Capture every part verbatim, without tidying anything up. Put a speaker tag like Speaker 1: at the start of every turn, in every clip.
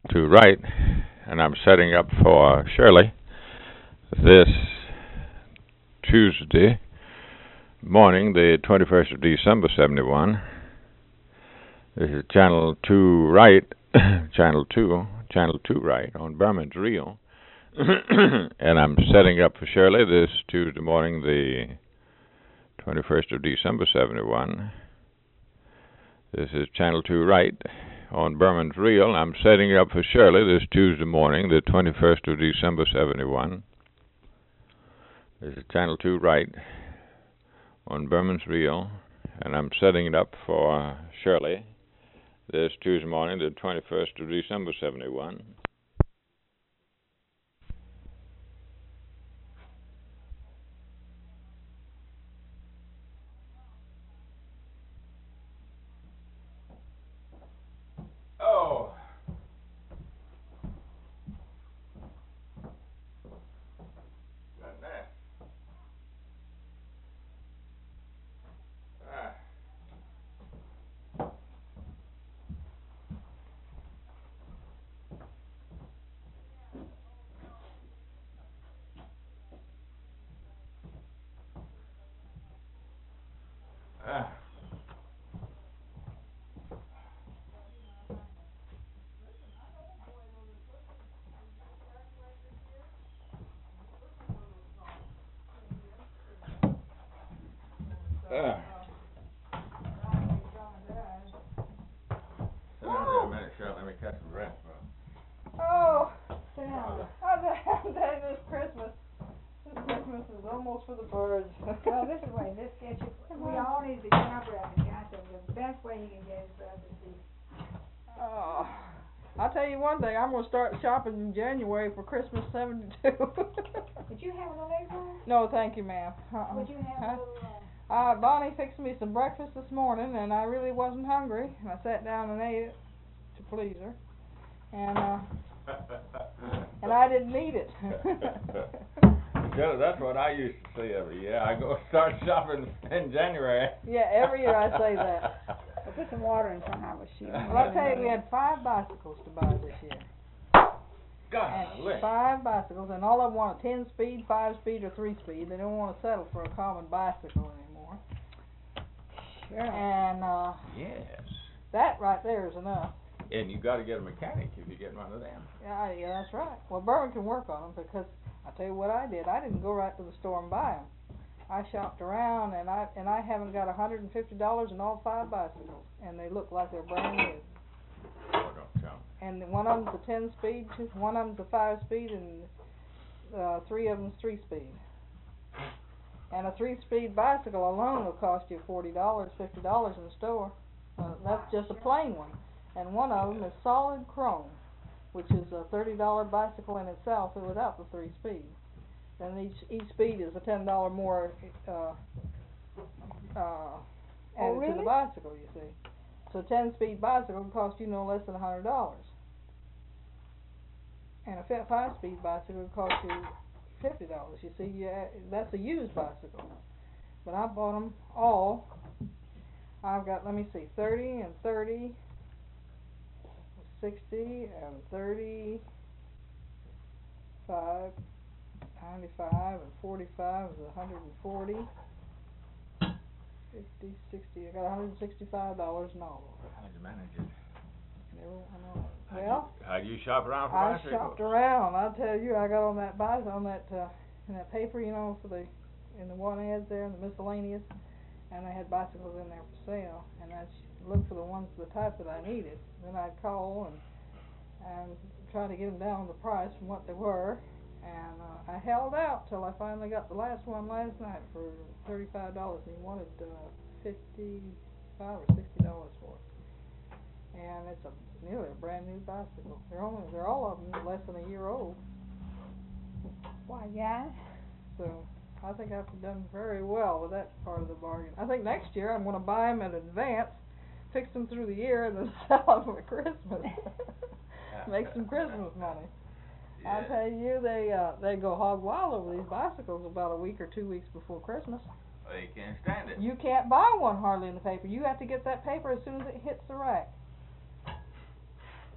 Speaker 1: two right, and I'm setting up for Shirley this Tuesday morning, the twenty-first of December, seventy-one. This is Channel two right, Channel two, Channel two right on Berman's Reel. And I'm setting up for Shirley this Tuesday morning, the twenty-first of December, seventy-one. This is Channel two right on Berman's Reel. I'm setting up for Shirley this Tuesday morning, the twenty-first of December, seventy-one. This is Channel two right on Berman's Reel, and I'm setting it up for Shirley this Tuesday morning, the twenty-first of December, seventy-one. Oh. Got that. Ah. Ah. Ah. Sit down there a minute, Shirley. Let me catch some breath.
Speaker 2: Oh, Sam, how's that happen this Christmas? This Christmas is almost for the birds.
Speaker 3: Well, this is the way, this gets you, we all need to get our breath, and I think the best way you can get his breath is to.
Speaker 2: Oh, I'll tell you one thing, I'm gonna start shopping in January for Christmas seventy-two.
Speaker 3: Would you have a little egg roll?
Speaker 2: No, thank you, ma'am. Uh-uh.
Speaker 3: Would you have
Speaker 2: Huh?
Speaker 3: a little, uh?
Speaker 2: Uh, Bonnie fixed me some breakfast this morning, and I really wasn't hungry. And I sat down and ate it to please her, and uh, and I didn't eat it.
Speaker 1: Shirley, that's what I used to say every year. I go start shopping in January.
Speaker 2: Yeah, every year I say that.
Speaker 3: Well, put some water in front of us, she.
Speaker 2: Well, I tell you, we had five bicycles to buy this year.
Speaker 1: Golly.
Speaker 2: And five bicycles, and all of them want a ten speed, five speed, or three speed. They don't want to settle for a common bicycle anymore.
Speaker 3: Sure.
Speaker 2: And uh,
Speaker 1: Yes.
Speaker 2: that right there is enough.
Speaker 1: And you got to get a mechanic if you get one of them.
Speaker 2: Yeah, yeah, that's right. Well, Berman can work on them, because I tell you what I did. I didn't go right to the store and buy them. I shopped around, and I and I haven't got a hundred and fifty dollars in all five bicycles, and they look like they're brand new.
Speaker 1: Oh, don't tell me.
Speaker 2: And one of them's a ten speed, two, one of them's a five speed, and uh, three of them's three speed. And a three speed bicycle alone will cost you forty dollars, fifty dollars in the store. Uh, that's just a plain one. And one of them is solid chrome, which is a thirty dollar bicycle in itself without the three speed. And each each speed is a ten dollar more uh, uh, added
Speaker 3: Oh, really?
Speaker 2: to the bicycle, you see. So a ten speed bicycle will cost you no less than a hundred dollars. And a five speed bicycle will cost you fifty dollars. You see, yeah, that's a used bicycle. But I bought them all. I've got, let me see, thirty and thirty, sixty and thirty-five, ninety-five and forty-five is one hundred forty, fifty, sixty. I got one hundred sixty-five dollars in all.
Speaker 1: How'd you manage it?
Speaker 2: Never, I know.
Speaker 1: How'd
Speaker 2: Well,
Speaker 1: you, how'd you shop around for
Speaker 2: I
Speaker 1: bicycles?
Speaker 2: shopped around. I tell you, I got on that bicycle, on that uh, in that paper, you know, for the in the one ads there, in the miscellaneous, and they had bicycles in there for sale. And I looked for the ones, the type that I needed. Then I'd call and and try to get them down the price from what they were. And uh, I held out till I finally got the last one last night for thirty-five dollars, and he wanted uh, fifty-five or sixty dollars for it. And it's a nearly a brand new bicycle. They're only they're all of them less than a year old.
Speaker 3: Why, yeah.
Speaker 2: So I think I've done very well with that part of the bargain. I think next year I'm going to buy them in advance, fix them through the year, and then sell them for Christmas. Make some Christmas money.
Speaker 1: Yeah.
Speaker 2: I tell you, they uh, they go hog wild over these bicycles about a week or two weeks before Christmas.
Speaker 1: Well, you can't stand it.
Speaker 2: You can't buy one hardly in the paper. You have to get that paper as soon as it hits the rack.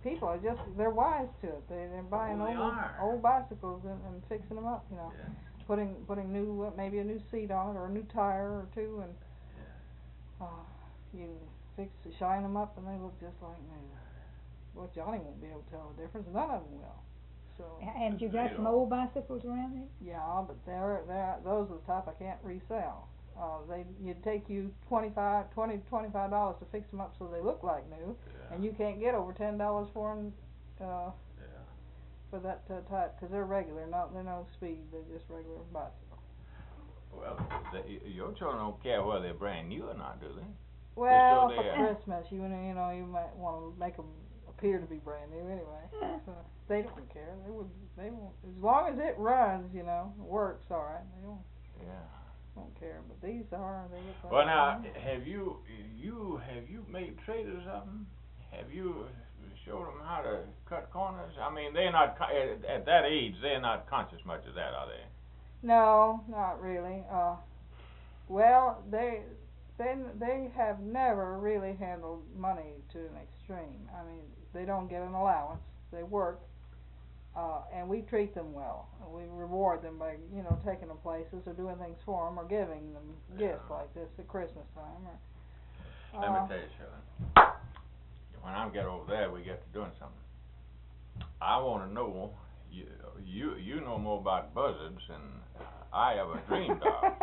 Speaker 2: people are just, they're wise to it. They, they're buying
Speaker 1: Well, they
Speaker 2: old,
Speaker 1: are.
Speaker 2: old bicycles and, and fixing them up, you know.
Speaker 1: Yes.
Speaker 2: Putting, putting new, uh, maybe a new seat on it or a new tire or two, and,
Speaker 1: Yeah.
Speaker 2: uh, you fix, shine them up and they look just like new. Well, Johnny won't be able to tell the difference, none of them will, so.
Speaker 3: And you got some old bicycles around there?
Speaker 2: Yeah, but they're, they're, those are the type I can't resell. Uh, they, it'd take you twenty-five, twenty, twenty-five dollars to fix them up so they look like new,
Speaker 1: Yeah.
Speaker 2: and you can't get over ten dollars for them, uh,
Speaker 1: Yeah.
Speaker 2: for that uh, type, cause they're regular, not, they're no speed, they're just regular bicycles.
Speaker 1: Well, the, your children don't care whether they're brand new or not, do they?
Speaker 2: Well,
Speaker 1: so
Speaker 2: for
Speaker 1: they, uh,
Speaker 2: Christmas, you know, you know, you might wanna make them appear to be brand new anyway, so, they don't care, they would, they won't, as long as it runs, you know, works alright, they won't,
Speaker 1: Yeah.
Speaker 2: won't care, but these are, they look like.
Speaker 1: Well, now, have you, you, have you made trade or something? Have you showed them how to cut corners? I mean, they're not, co- at, at that age, they're not conscious much of that, are they?
Speaker 2: No, not really, uh, well, they, they, they have never really handled money to an extreme. I mean, they don't get an allowance, they work, uh, and we treat them well. We reward them by, you know, taking them places or doing things for them or giving them gifts
Speaker 1: Yeah.
Speaker 2: like this at Christmas time or,
Speaker 1: Let
Speaker 2: uh,
Speaker 1: me tell you, Shirley. When I get over there, we get to doing something. I want to know, you, you, you know more about buzzards than I ever dreamed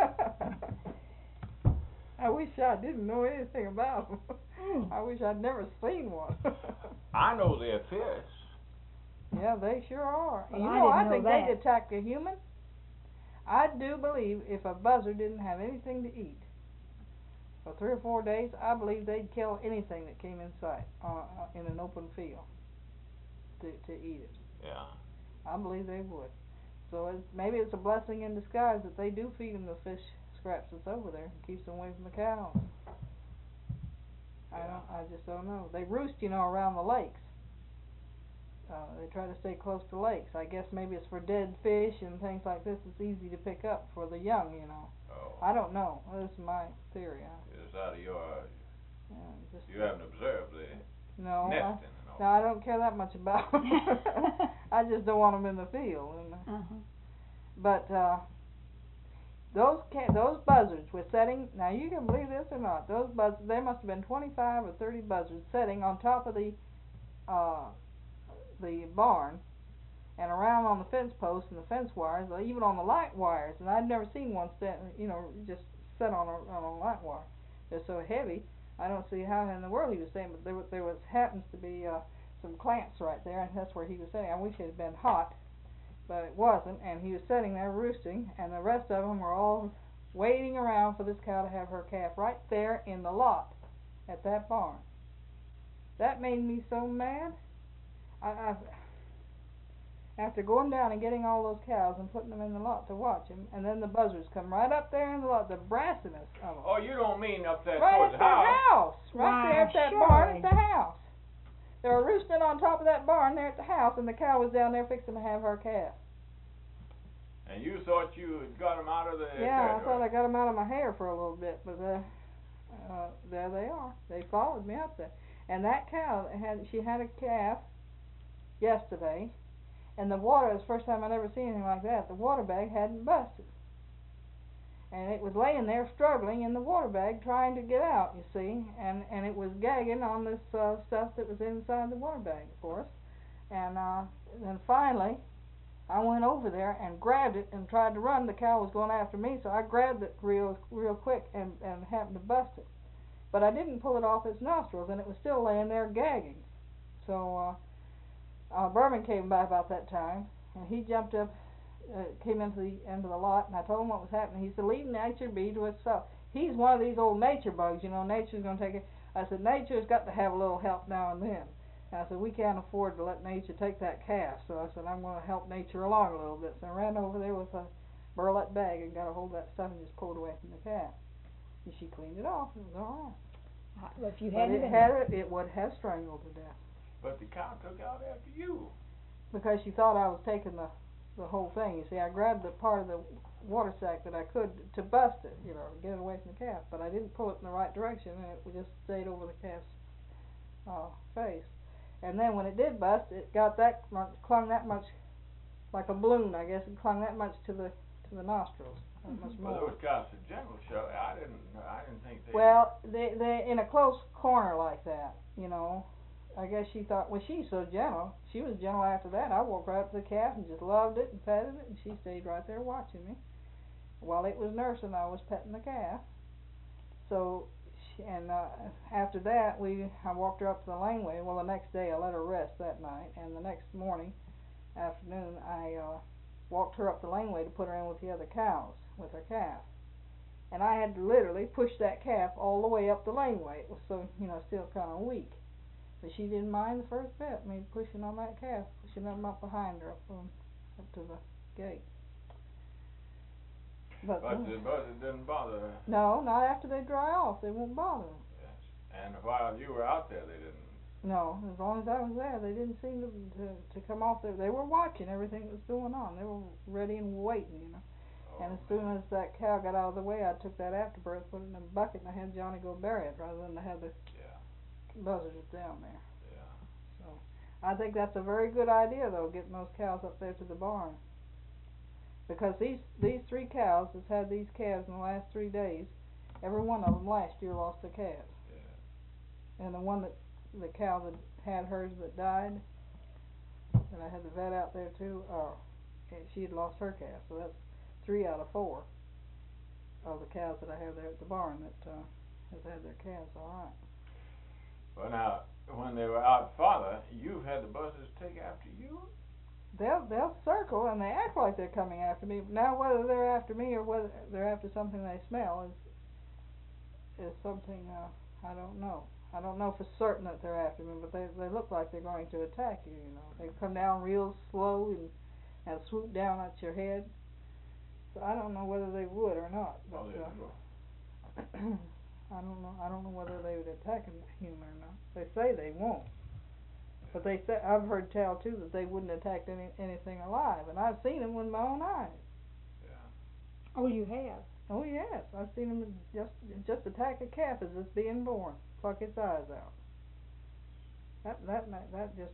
Speaker 1: of.
Speaker 2: I wish I didn't know anything about them. I wish I'd never seen one.
Speaker 1: I know they're fierce.
Speaker 2: Yeah, they sure are.
Speaker 3: Well,
Speaker 2: you
Speaker 3: I
Speaker 2: know,
Speaker 3: didn't
Speaker 2: I
Speaker 3: know
Speaker 2: think
Speaker 3: that.
Speaker 2: they'd attack a human. I do believe if a buzzard didn't have anything to eat for three or four days, I believe they'd kill anything that came in sight uh, in an open field to to eat it.
Speaker 1: Yeah.
Speaker 2: I believe they would. So it's, maybe it's a blessing in disguise that they do feed them the fish scraps that's over there and keeps them away from the cows. I
Speaker 1: Yeah.
Speaker 2: don't. I just don't know. They roost, you know, around the lakes. Uh, they try to stay close to lakes. I guess maybe it's for dead fish and things like this. It's easy to pick up for the young, you know.
Speaker 1: Oh.
Speaker 2: I don't know. This is my theory. I,
Speaker 1: It's out of your,
Speaker 2: yeah, just
Speaker 1: you haven't observed the
Speaker 2: no. I,
Speaker 1: nesting and all.
Speaker 2: no, I don't care that much about them. I just don't want them in the field. And,
Speaker 3: Uh-huh.
Speaker 2: but uh, those ca- those buzzards were setting. Now you can believe this or not. Those buzzards. There must have been twenty-five or thirty buzzards setting on top of the uh, the barn and around on the fence posts and the fence wires, or even on the light wires. And I'd never seen one set, you know, just set on a on a light wire. They're so heavy. I don't see how in the world he was saying, but there was there was happens to be uh, some clamps right there, and that's where he was sitting. I wish it had been hot, but it wasn't. And he was sitting there roosting, and the rest of them were all waiting around for this cow to have her calf right there in the lot at that barn. That made me so mad. I, I, after going down and getting all those cows and putting them in the lot to watch them, and then the buzzards come right up there in the lot, the brassiness of them.
Speaker 1: Oh, you don't mean up there
Speaker 2: Right
Speaker 1: towards
Speaker 2: at
Speaker 1: the
Speaker 2: the
Speaker 1: house?
Speaker 2: house, right there at
Speaker 3: Why,
Speaker 2: that barn
Speaker 3: surely.
Speaker 2: at the house. They were roosting on top of that barn there at the house, and the cow was down there fixing to have her calf.
Speaker 1: And you thought you had got them out of the
Speaker 2: Yeah, I
Speaker 1: territory.
Speaker 2: thought I got them out of my hair for a little bit, but uh, uh, there they are. They followed me up there, and that cow had she had a calf yesterday, and the water, it was the first time I'd ever seen anything like that. The water bag hadn't busted, and it was laying there struggling in the water bag trying to get out, you see, and and it was gagging on this uh, stuff that was inside the water bag, of course. And uh, then finally I went over there and grabbed it and tried to run. The cow was going after me, so I grabbed it real real quick and and happened to bust it, but I didn't pull it off its nostrils, and it was still laying there gagging. So uh Uh, Berman came by about that time, and he jumped up, uh, came into the into the lot, and I told him what was happening. He said, "Leave nature be to itself." He's one of these old nature bugs, you know. Nature's going to take it. I said, "Nature's got to have a little help now and then." And I said, "We can't afford to let nature take that calf." So I said, "I'm going to help nature along a little bit." So I ran over there with a burlap bag and got a hold of that stuff and just pulled away from the calf. And she cleaned it off. It was all right.
Speaker 3: Uh, Well, if you
Speaker 2: But
Speaker 3: hadn't
Speaker 2: it
Speaker 3: been
Speaker 2: had it, it would have strangled to death.
Speaker 1: But the cow took out after you.
Speaker 2: Because she thought I was taking the the whole thing. You see, I grabbed the part of the water sack that I could to bust it, you know, to get it away from the calf. But I didn't pull it in the right direction, and it just stayed over the calf's uh, face. And then when it did bust, it got that much, clung that much, like a balloon, I guess. It clung that much to the to the nostrils, that much more.
Speaker 1: Well, those cows in general show. I didn't. I didn't think they.
Speaker 2: Well, they they in a close corner like that, you know. I guess she thought, well, she's so gentle. She was gentle after that. I walked right up to the calf and just loved it and petted it, and she stayed right there watching me. While it was nursing, I was petting the calf. So, she, and uh, after that, we I walked her up to the laneway. Well, the next day I let her rest that night, and the next morning, afternoon, I uh, walked her up the laneway to put her in with the other cows, with her calf. And I had to literally push that calf all the way up the laneway. It was so, you know, still kind of weak. But she didn't mind the first bit, me pushing on that calf, pushing them up behind her, up, on, up to the gate. But,
Speaker 1: But
Speaker 2: uh,
Speaker 1: the buzzards didn't bother her.
Speaker 2: no, not after they dry off. They won't bother them.
Speaker 1: Yes. And while you were out there, they didn't.
Speaker 2: No, as long as I was there, they didn't seem to to, to come off there. They were watching everything that was going on. They were ready and waiting, you know.
Speaker 1: Oh,
Speaker 2: And as soon as that cow got out of the way, I took that afterbirth, put it in a bucket, and I had Johnny go bury it rather than to have the
Speaker 1: yeah.
Speaker 2: buzzards down there.
Speaker 1: Yeah.
Speaker 2: So I think that's a very good idea, though, getting those cows up there to the barn. Because these these three cows that's had these calves in the last three days, every one of them last year lost their calves.
Speaker 1: Yeah.
Speaker 2: And the one that the cow that had hers that died, and I had the vet out there too, uh, she had lost her calf. So that's three out of four of the cows that I have there at the barn that uh, has had their calves all right.
Speaker 1: Well, now, when they were out farther, you had the buzzards take after you?
Speaker 2: They'll they'll circle and they act like they're coming after me. Now whether they're after me or whether they're after something they smell is is something uh, I don't know. I don't know for certain that they're after me, but they they look like they're going to attack you. You know, they come down real slow and and swoop down at your head. So I don't know whether they would or not. But,
Speaker 1: Oh, they
Speaker 2: uh, I don't know. I don't know whether they would attack a human or not. They say they won't. But they say, I've heard tell too that they wouldn't attack any anything alive, and I've seen them with my own eyes.
Speaker 1: Yeah.
Speaker 3: Oh, you have?
Speaker 2: Oh yes, I've seen them just just attack a calf as it's being born, pluck its eyes out. That that that just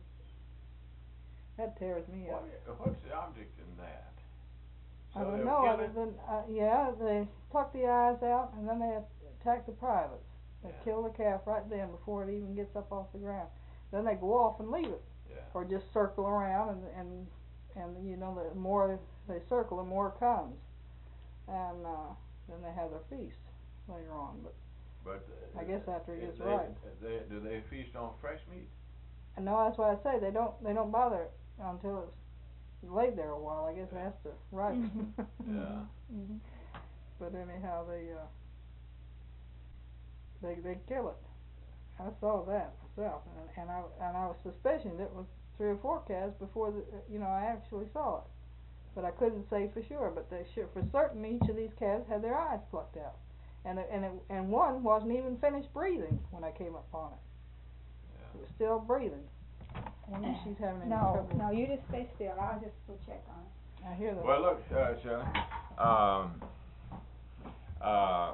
Speaker 2: that tears me up.
Speaker 1: What, what's the object in that? So
Speaker 2: I don't
Speaker 1: they'll
Speaker 2: know
Speaker 1: kill
Speaker 2: other
Speaker 1: it?
Speaker 2: than uh, yeah, they pluck the eyes out and then they attack the privates. They
Speaker 1: Yeah.
Speaker 2: kill the calf right then before it even gets up off the ground. Then they go off and leave it.
Speaker 1: Yeah.
Speaker 2: Or just circle around and and and you know the more they circle the more it comes, and uh, then they have their feast later on. But
Speaker 1: But uh,
Speaker 2: I guess after it
Speaker 1: uh,
Speaker 2: gets
Speaker 1: they,
Speaker 2: ripe.
Speaker 1: They, do they feast on fresh meat?
Speaker 2: And no, that's why I say they don't they don't bother it until it's laid there a while. I guess it has to ripen.
Speaker 3: Mm-hmm.
Speaker 1: Yeah.
Speaker 3: Mm-hmm.
Speaker 2: But anyhow, they uh, they they kill it. I saw that myself, and, and I and I was suspicious it was three or four calves before the, you know I actually saw it, but I couldn't say for sure. But they sure for certain each of these calves had their eyes plucked out, and it, and it, and one wasn't even finished breathing when I came upon it.
Speaker 1: Yeah.
Speaker 2: It was still breathing. I wonder if she's having any
Speaker 3: No,
Speaker 2: trouble.
Speaker 3: no, you just stay still. I'll just go check on it.
Speaker 2: I hear that.
Speaker 1: Well, look, uh, Shelley, um, uh,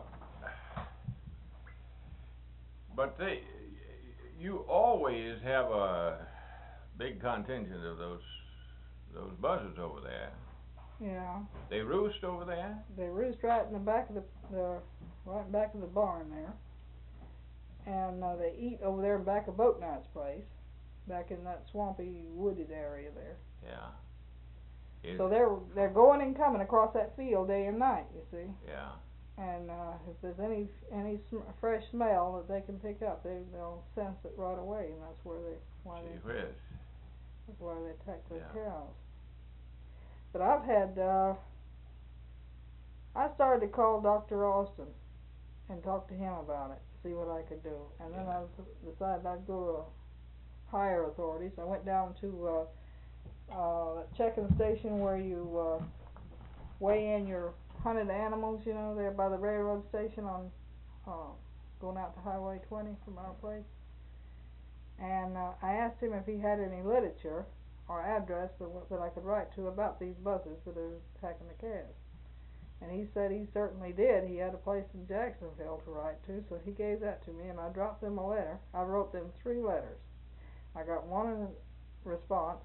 Speaker 1: but they, you always have a big contingent of those those buzzards over there.
Speaker 2: Yeah.
Speaker 1: They roost over there.
Speaker 2: They roost right in the back of the, the right in back of the barn there, and uh, they eat over there in back of Boat Knight's place, back in that swampy, wooded area there.
Speaker 1: Yeah. Is
Speaker 2: So they're they're going and coming across that field day and night. You see,
Speaker 1: yeah.
Speaker 2: and uh, if there's any any sm- fresh smell that they can pick up, they they'll sense it right away, and that's where they why
Speaker 1: Gee
Speaker 2: they
Speaker 1: whiz.
Speaker 2: that's why they attack those
Speaker 1: Yeah.
Speaker 2: cows. But I've had uh, I started to call Doctor Austin and talk to him about it, see what I could do, and then
Speaker 1: Yeah.
Speaker 2: I decided I'd go to higher authorities. I went down to uh, uh, that checking station where you uh, weigh in your hunted animals, you know, there by the railroad station on uh, going out to Highway twenty from our place. And uh, I asked him if he had any literature or address that, that I could write to about these buzzards that are attacking the calves. And he said he certainly did. He had a place in Jacksonville to write to, so he gave that to me, and I dropped them a letter. I wrote them three letters. I got one response,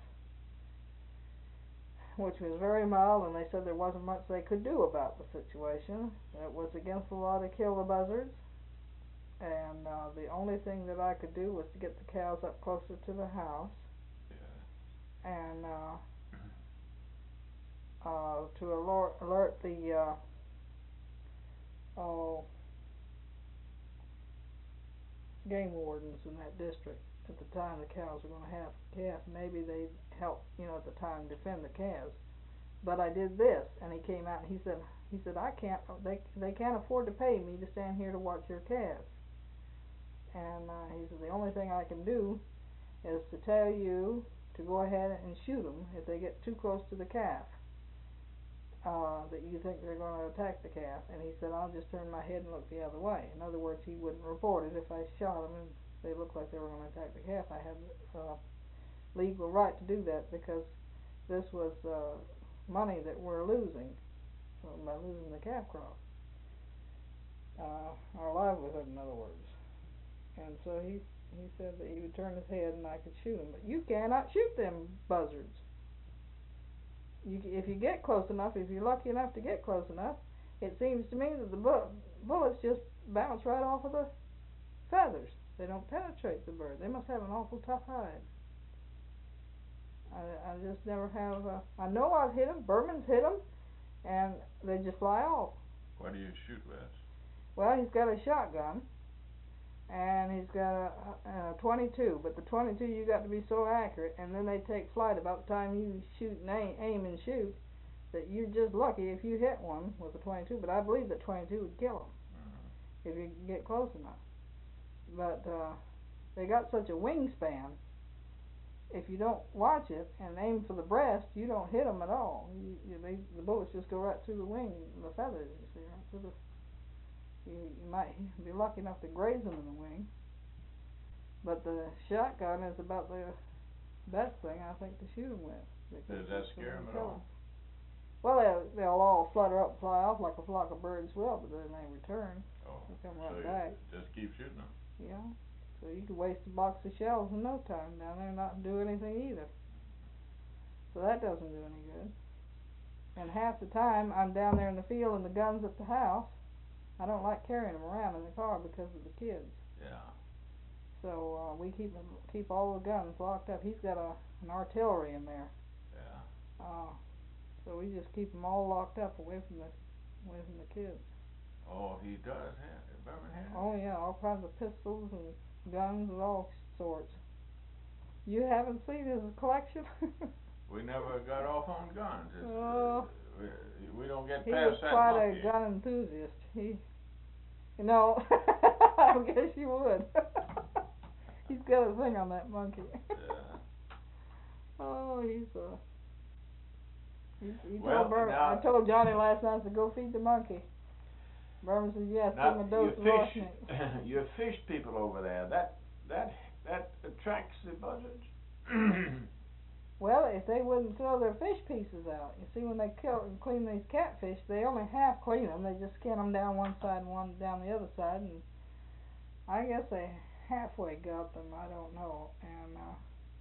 Speaker 2: which was very mild, and they said there wasn't much they could do about the situation. It was against the law to kill the buzzards, and uh, the only thing that I could do was to get the cows up closer to the house,
Speaker 1: Yeah.
Speaker 2: and uh, uh, to alert, alert the uh, oh, game wardens in that district at the time the cows were going to have calf. Maybe they'd help, you know, at the time defend the calves. But I did this, and he came out and he said, he said, I can't, they they can't afford to pay me to stand here to watch your calves. And uh, he said, the only thing I can do is to tell you to go ahead and shoot them if they get too close to the calf, uh, that you think they're going to attack the calf. And he said, I'll just turn my head and look the other way. In other words, he wouldn't report it if I shot them and they looked like they were going to attack the calf. I had uh, legal right to do that because this was uh, money that we're losing uh, by losing the calf crop. Uh, our livelihood, in other words. And so he he said that he would turn his head and I could shoot him. But you cannot shoot them buzzards. You, if you get close enough, if you're lucky enough to get close enough, it seems to me that the bu bullets just bounce right off of the feathers. They don't penetrate the bird. They must have an awful tough hide. I, I just never have. Uh, I know I've hit them. Berman's hit them, and they just fly off.
Speaker 1: What do you shoot with?
Speaker 2: Well, he's got a shotgun, and he's got a, a twenty-two. But the twenty-two, you got to be so accurate, and then they take flight about the time you shoot and aim, aim and shoot, that you're just lucky if you hit one with a twenty-two. But I believe that twenty-two would kill them
Speaker 1: Mm-hmm.
Speaker 2: if you get close enough. But uh, they got such a wingspan. If you don't watch it and aim for the breast, you don't hit them at all. You, you, they, the bullets just go right through the wing, the feathers. You see, right through the. You, you might be lucky enough to graze them in the wing. But the shotgun is about the best thing I think to shoot them with.
Speaker 1: Does that scare them at all?
Speaker 2: Well, they'll, they'll all flutter up and fly off like a flock of birds will, but then they return.
Speaker 1: Oh,
Speaker 2: They come
Speaker 1: so
Speaker 2: right
Speaker 1: you
Speaker 2: back.
Speaker 1: just keep shooting them.
Speaker 2: Yeah. So you could waste a box of shells in no time down there and not do anything either. So that doesn't do any good. And half the time I'm down there in the field and the gun's at the house. I don't like carrying them around in the car because of the kids.
Speaker 1: Yeah.
Speaker 2: So uh, we keep them, keep all the guns locked up. He's got a an artillery in there.
Speaker 1: Yeah.
Speaker 2: Uh, so we just keep them all locked up away from the away from the kids.
Speaker 1: Oh, he does have Berman has?
Speaker 2: Oh yeah, all kinds of pistols and guns of all sorts. You haven't seen his collection?
Speaker 1: We never got off on guns. It's,
Speaker 2: Oh.
Speaker 1: uh, we, we don't get
Speaker 2: He
Speaker 1: past
Speaker 2: was
Speaker 1: that
Speaker 2: quite
Speaker 1: monkey.
Speaker 2: a gun enthusiast. He, you know, I guess you would. He's got a thing on that monkey.
Speaker 1: Yeah.
Speaker 2: Oh, he's uh. He, he
Speaker 1: Well,
Speaker 2: told Berman,
Speaker 1: now-
Speaker 2: I told Johnny last night to go feed the monkey. Berman said, yes, give him a
Speaker 1: Now,
Speaker 2: dose
Speaker 1: you
Speaker 2: of
Speaker 1: fish,
Speaker 2: arsenic.
Speaker 1: you fish people over there. That that that attracts the buzzards.
Speaker 2: Well, if they wouldn't throw their fish pieces out. You see, when they kill and clean these catfish, they only half clean them. They just skin them down one side and one down the other side, and I guess they halfway got them. I don't know. And uh,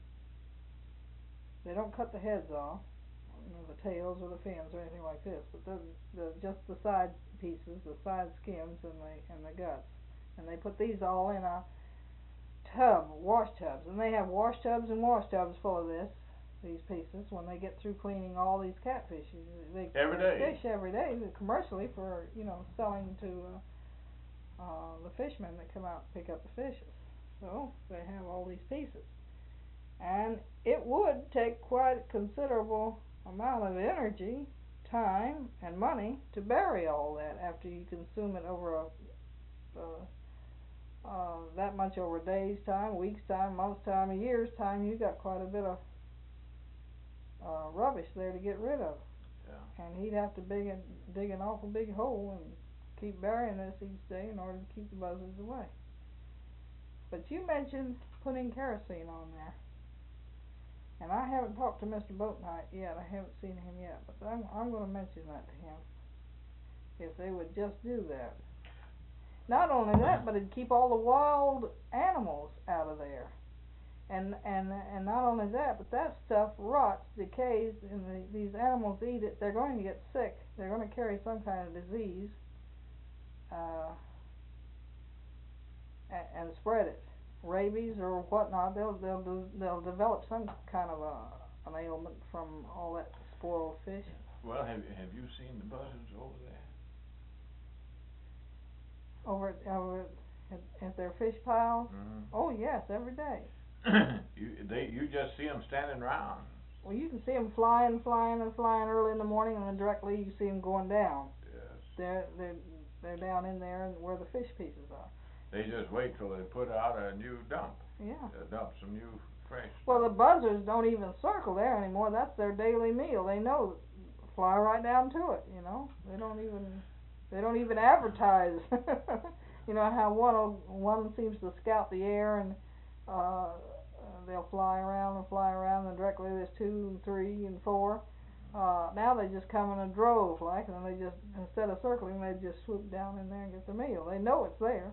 Speaker 2: they don't cut the heads off, you know, the tails or the fins or anything like this, but the the just the side pieces, the side skins, and the and the guts. And they put these all in a tub, wash tubs, and they have wash tubs and wash tubs full of this. These pieces when they get through cleaning all these catfish. They
Speaker 1: Every day.
Speaker 2: fish every day commercially for, you know, selling to uh, uh, the fishermen that come out and pick up the fishes. So they have all these pieces, and it would take quite a considerable amount of energy, time, and money to bury all that after you consume it over a uh, uh, that much over a day's time, week's time, month's time, a year's time. You got quite a bit of Uh, rubbish there to get rid of.
Speaker 1: Yeah.
Speaker 2: And he'd have to dig, an, dig an awful big hole and keep burying this each day in order to keep the buzzards away. But you mentioned putting kerosene on there. And I haven't talked to Mister Boatnight yet. I haven't seen him yet. But I'm, I'm going to mention that to him. If they would just do that. Not only that, but it'd keep all the wild animals out of there. And and and not only that, but that stuff rots, decays, and the, these animals eat it. They're going to get sick. They're going to carry some kind of disease, uh, and, and spread it, rabies or whatnot. They'll they'll do, they'll develop some kind of a, an ailment from all that spoiled fish.
Speaker 1: Well, have you have you seen the buzzards over there?
Speaker 2: Over at, over at, at their fish piles.
Speaker 1: Mm-hmm.
Speaker 2: Oh yes, every day.
Speaker 1: you they you just see them standing around.
Speaker 2: Well, you can see them flying, flying, and flying early in the morning, and then directly you see them going down.
Speaker 1: Yes.
Speaker 2: They're they're they're down in there and where the fish pieces are.
Speaker 1: They just wait till they put out a new dump.
Speaker 2: Yeah.
Speaker 1: Uh, dump some new fresh.
Speaker 2: Well, the buzzards don't even circle there anymore. That's their daily meal. They know, fly right down to it. You know, they don't even they don't even advertise. You know how one one seems to scout the air and. Uh, they'll fly around and fly around, and directly there's two and three and four. Uh, now they just come in a drove, like, and they just, instead of circling, they just swoop down in there and get their meal. They know it's there.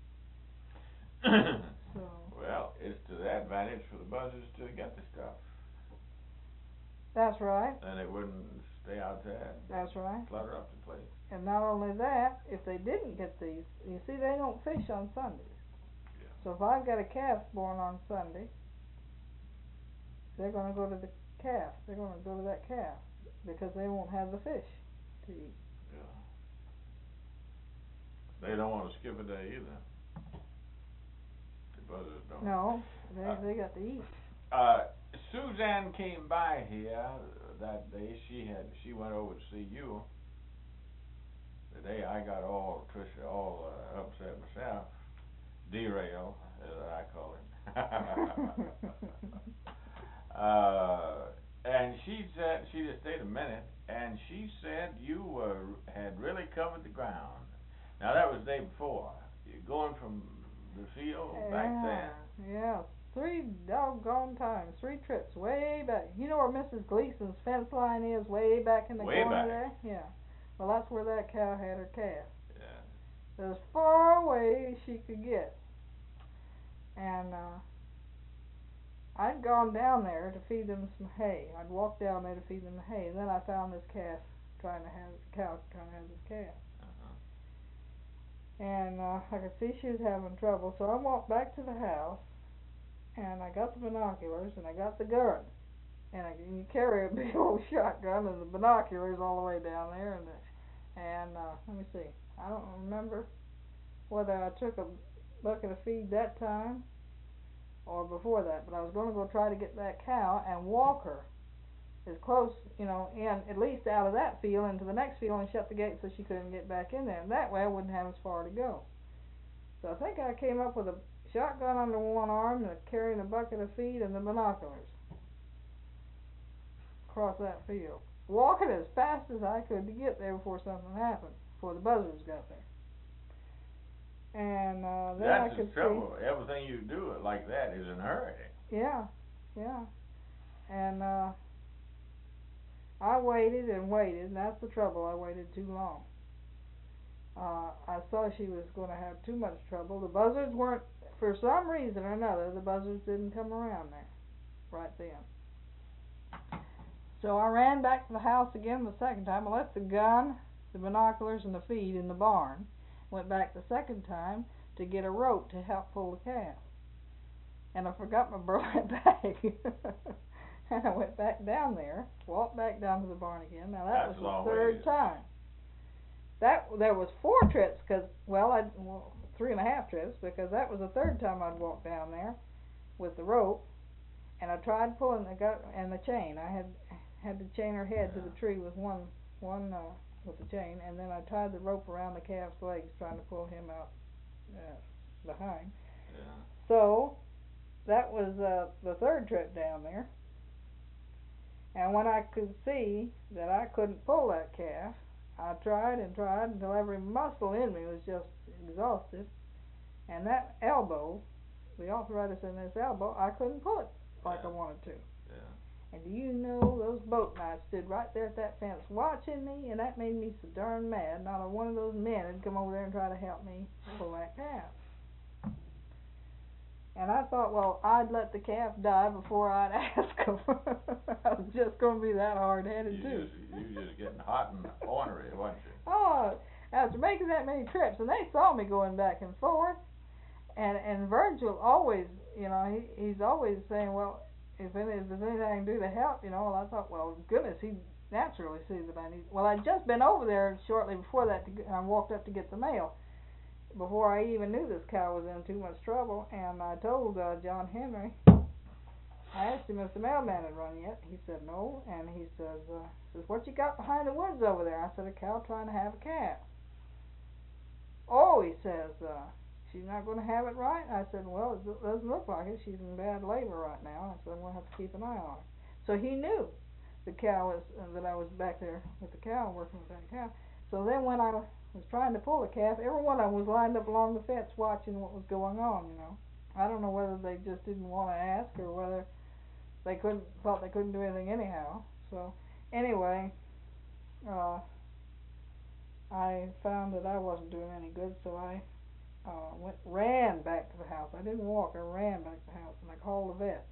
Speaker 2: So.
Speaker 1: Well, it's to the advantage for the buzzards to get the stuff.
Speaker 2: That's right.
Speaker 1: And they wouldn't stay out there.
Speaker 2: That's right.
Speaker 1: Clutter up the place.
Speaker 2: And not only that, if they didn't get these, you see, they don't fish on Sundays. So if I've got a calf born on Sunday, they're going to go to the calf. They're going to go to that calf because they won't have the fish to eat.
Speaker 1: Yeah. They don't want to skip a day either. The buzzards don't.
Speaker 2: No, they
Speaker 1: uh,
Speaker 2: they got to eat.
Speaker 1: Uh, Suzanne came by here that day. She had she went over to see you. The day I got all Tricia all uh, upset myself. Derail, as I call it. uh, and she said, she just stayed a minute, and she said you were had really covered the ground. Now that was the day before. You're going from the field
Speaker 2: yeah,
Speaker 1: back there.
Speaker 2: Yeah, three doggone times, three trips, way back. You know where Missus Gleason's fence line is, way back in the
Speaker 1: way
Speaker 2: corner
Speaker 1: back.
Speaker 2: there? Yeah. Well, that's where that cow had her calf.
Speaker 1: Yeah.
Speaker 2: As far away as she could get. And uh, I'd gone down there to feed them some hay. I'd walked down there to feed them the hay, and then I found this calf trying to have cow trying to have this calf.
Speaker 1: Uh-huh.
Speaker 2: And uh, I could see she was having trouble, so I walked back to the house, and I got the binoculars, and I got the gun, and, I, and you carry a big old shotgun and the binoculars all the way down there, and the, and uh, let me see. I don't remember whether I took a bucket of feed that time or before that, but I was going to go try to get that cow and walk her as close, you know, in at least out of that field into the next field and shut the gate so she couldn't get back in there. And that way I wouldn't have as far to go. So I think I came up with a shotgun under one arm and carrying a bucket of feed and the binoculars across that field, walking as fast as I could to get there before something happened, before the buzzards got there. And uh, then
Speaker 1: That's
Speaker 2: I could
Speaker 1: the trouble.
Speaker 2: see.
Speaker 1: Everything you do it like that is in a hurry.
Speaker 2: Yeah, yeah. And uh, I waited and waited, and that's the trouble. I waited too long. Uh, I saw she was going to have too much trouble. The buzzards weren't, for some reason or another, the buzzards didn't come around there right then. So I ran back to the house again the second time. I left the gun, the binoculars, and the feed in the barn. Went back the second time to get a rope to help pull the calf. And I forgot my burlap bag. And I went back down there, walked back down to the barn again. Now that
Speaker 1: That's
Speaker 2: was
Speaker 1: the
Speaker 2: the third
Speaker 1: way.
Speaker 2: time. That there was four trips, cause well, I well, three and a half trips, because that was the third time I'd walked down there with the rope, and I tried pulling the gut and the chain. I had had to chain her head to the tree with one one. Uh, with the chain, and then I tied the rope around the calf's legs trying to pull him out uh, behind.
Speaker 1: Yeah.
Speaker 2: So that was uh, the third trip down there, and when I could see that I couldn't pull that calf, I tried and tried until every muscle in me was just exhausted, and that elbow, the arthritis in this elbow, I couldn't pull it like
Speaker 1: Yeah.
Speaker 2: I wanted to.
Speaker 1: Yeah.
Speaker 2: And do you know, those boat knives stood right there at that fence watching me, and that made me so darn mad. Not a one of those men had come over there and try to help me pull that calf. And I thought, well, I'd let the calf die before I'd ask him. I was just going to be that hard-headed,
Speaker 1: You
Speaker 2: too.
Speaker 1: just, you just getting hot and ornery, wasn't you?
Speaker 2: Oh, after making that many trips, and they saw me going back and forth, and and Virgil always, you know, he he's always saying, well, if, any, if there's anything I can do to help, you know, well, I thought, well, goodness, he naturally sees that I need, well, I'd just been over there shortly before that, to get, I walked up to get the mail, before I even knew this cow was in too much trouble, and I told uh, John Henry, I asked him if the mailman had run yet. He said no, and he says, uh, says, what you got behind the woods over there? I said, a cow trying to have a calf. Oh, he says, uh, she's not going to have it right? I said, well, it doesn't look like it. She's in bad labor right now. I said, I'm going to have to keep an eye on her. So he knew the cow was, uh, that I was back there with the cow, working with that cow. So then when I was trying to pull the calf, every one of them was lined up along the fence watching what was going on, you know. I don't know whether they just didn't want to ask or whether they couldn't, thought they couldn't do anything anyhow. So anyway, uh, I found that I wasn't doing any good, so I uh, went, ran back to the house. I didn't walk, I ran back to the house, and I called the vet.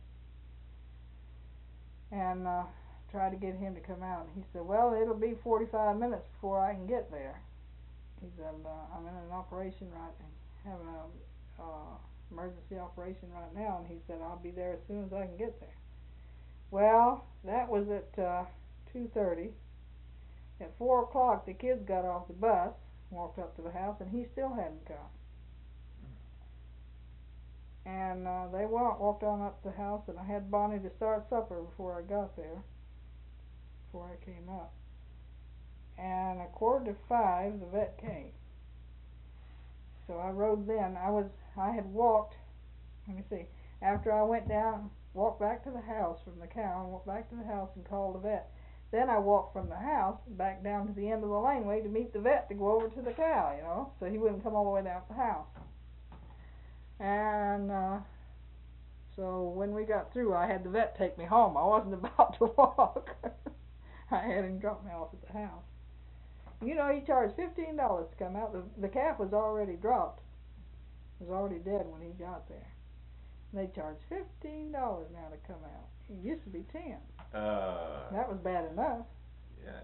Speaker 2: And uh, tried to get him to come out. And he said, well, it'll be forty-five minutes before I can get there. He said, uh, I'm in an operation right now, having a uh, emergency operation right now, and he said, I'll be there as soon as I can get there. Well, that was at uh, two thirty. At four o'clock, the kids got off the bus, walked up to the house, and he still hadn't come. And uh, they went, walked on up to the house, and I had Bonnie to start supper before I got there, before I came up. And a quarter to five, the vet came. So I rode then. I was, I had walked, let me see, after I went down, walked back to the house from the cow, and walked back to the house and called the vet. Then I walked from the house back down to the end of the laneway to meet the vet to go over to the cow, you know, so he wouldn't come all the way down to the house. And uh, so when we got through, I had the vet take me home. I wasn't about to walk. I had him drop me off at the house. You know, he charged fifteen dollars to come out. The, the calf was already dropped. It was already dead when he got there. And they charged fifteen dollars now to come out. It used to be ten.
Speaker 1: Uh,
Speaker 2: That was bad enough.
Speaker 1: yes.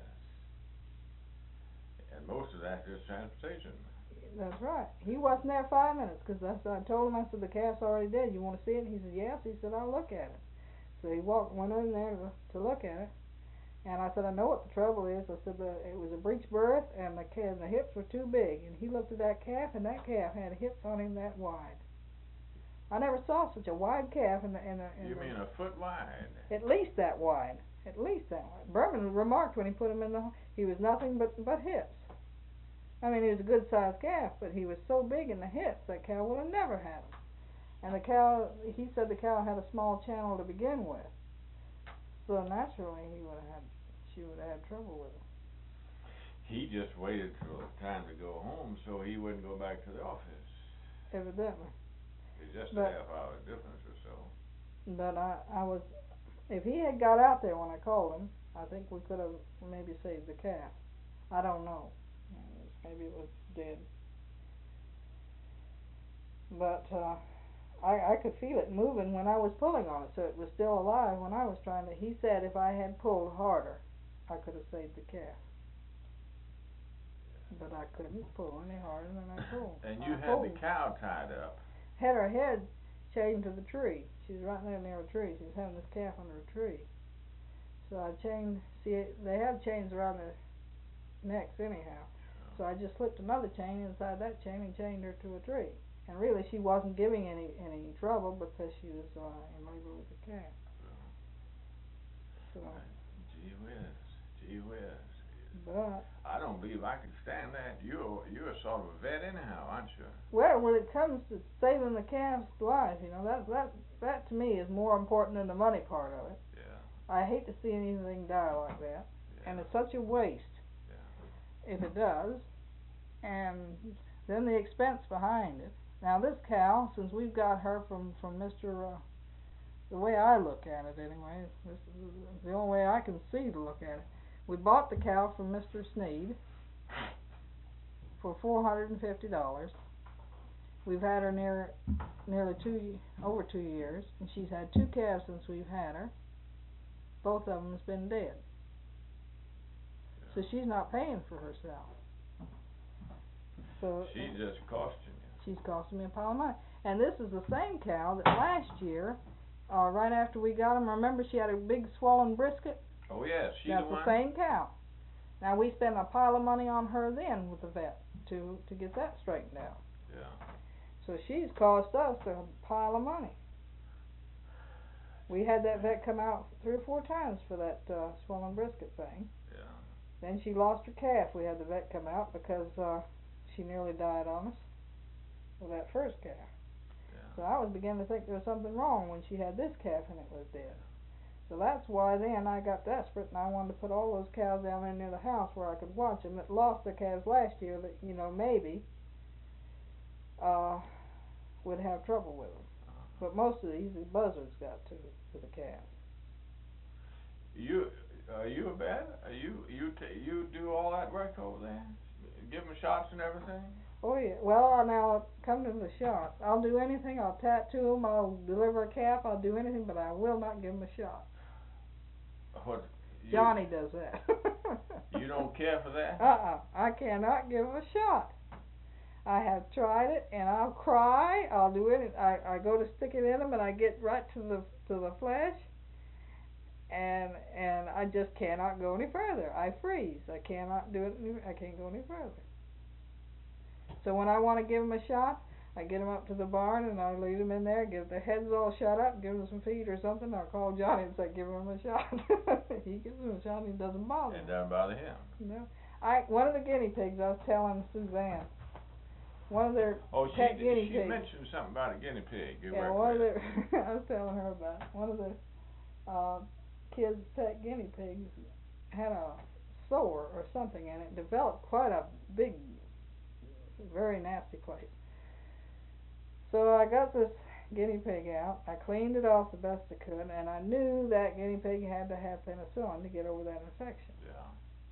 Speaker 1: And most of that's just transportation.
Speaker 2: That's right. He wasn't there five minutes because I, I told him, I said, the calf's already dead. You want to see it? And he said, yes. He said, I'll look at it. So he walked, went in there to, to look at it. And I said, I know what the trouble is. I said, the, it was a breech birth and the, and the hips were too big. And he looked at that calf, and that calf had hips on him that wide. I never saw such a wide calf in the... In the in
Speaker 1: You
Speaker 2: the,
Speaker 1: mean a foot wide?
Speaker 2: At least that wide. At least that wide. Berman remarked when he put him in the... He was nothing but, but hips. I mean, he was a good-sized calf, but he was so big in the hips, that cow would have never had him. And the cow, he said the cow had a small channel to begin with. So naturally, he would have had, she would have had trouble with him.
Speaker 1: He just waited till the time to go home so he wouldn't go back to the office.
Speaker 2: Evidently.
Speaker 1: It's just
Speaker 2: But-
Speaker 1: a half hour difference or so.
Speaker 2: But I, I was, if he had got out there when I called him, I think we could have maybe saved the calf. I don't know. Maybe it was dead. But uh, I, I could feel it moving when I was pulling on it, so it was still alive when I was trying to. He said if I had pulled harder, I could have saved the calf. But I couldn't pull any harder than I pulled.
Speaker 1: And you
Speaker 2: I
Speaker 1: had
Speaker 2: pulled.
Speaker 1: the cow tied up.
Speaker 2: Had her head chained to the tree. She was right there near a tree. She was having this calf under a tree. So I chained. See, they have chains around their necks anyhow. So I just slipped another chain inside that chain and chained her to a tree. And really, she wasn't giving any any trouble because she was uh, in labor with the calf. So.
Speaker 1: Gee whiz, gee whiz.
Speaker 2: But.
Speaker 1: I don't believe I could stand that. You're you're sort of a vet anyhow, aren't you?
Speaker 2: Well, when it comes to saving the calf's life, you know, that that that to me is more important than the money part of it.
Speaker 1: Yeah.
Speaker 2: I hate to see anything die like that,
Speaker 1: Yeah.
Speaker 2: and it's such a waste.
Speaker 1: Yeah.
Speaker 2: If it does, and then the expense behind it. Now this cow, since we've got her from from Mister Uh, the way I look at it anyway, this is the only way I can see to look at it. We bought the cow from Mister Sneed for four hundred and fifty dollars, We've had her near, nearly two, ye- over two years, and she's had two calves since we've had her. Both of them has been dead. So she's not paying for herself. So
Speaker 1: She's just costing you.
Speaker 2: she's costing me a pile of money. And this is the same cow that last year, uh, right after we got him, remember she had a big swollen brisket?
Speaker 1: Oh yes, she's
Speaker 2: That's
Speaker 1: the one.
Speaker 2: the same cow. Now we spent a pile of money on her then with the vet to to get that straightened out.
Speaker 1: Yeah.
Speaker 2: So she's cost us a pile of money. We had that vet come out three or four times for that uh, swollen brisket thing.
Speaker 1: Yeah.
Speaker 2: Then she lost her calf. We had the vet come out because uh, she nearly died on us with that first calf.
Speaker 1: Yeah.
Speaker 2: So I was beginning to think there was something wrong when she had this calf and it was dead. So that's why then I got desperate and I wanted to put all those cows down there near the house where I could watch them that lost their calves last year that, you know, maybe uh, would have trouble with them.
Speaker 1: Uh-huh.
Speaker 2: But most of these, the buzzards got to to the calves.
Speaker 1: You, are you a vet? Are you you t- you do all that work over there? Give them shots and everything?
Speaker 2: Oh yeah. Well, now come to the shots. I'll do anything. I'll tattoo them. I'll deliver a calf. I'll do anything, but I will not give them a shot.
Speaker 1: What? You,
Speaker 2: Johnny does that.
Speaker 1: You don't care for that?
Speaker 2: Uh-uh. I cannot give them a shot. I have tried it, and I'll cry. I'll do it. I I go to stick it in them, and I get right to the to the flesh, and and I just cannot go any further. I freeze. I cannot do it. Any, I can't go any further. So when I want to give them a shot, I get them up to the barn, and I lead them in there, get their heads all shut up, give them some feed or something. I'll call Johnny and say, give them a shot. He gives them a shot, and it doesn't bother
Speaker 1: It
Speaker 2: him.
Speaker 1: doesn't bother him.
Speaker 2: No. I one of the guinea pigs. I was telling Suzanne. One of their
Speaker 1: Oh, she
Speaker 2: pet guinea
Speaker 1: she
Speaker 2: pigs.
Speaker 1: mentioned something about a guinea pig. You
Speaker 2: Yeah,
Speaker 1: work
Speaker 2: one of
Speaker 1: with.
Speaker 2: their. I was telling her about it. One of the uh, kids' pet guinea pigs had a sore or something, and it developed quite a big, very nasty place. So I got this guinea pig out. I cleaned it off the best I could, and I knew that guinea pig had to have penicillin to get over that infection.
Speaker 1: Yeah.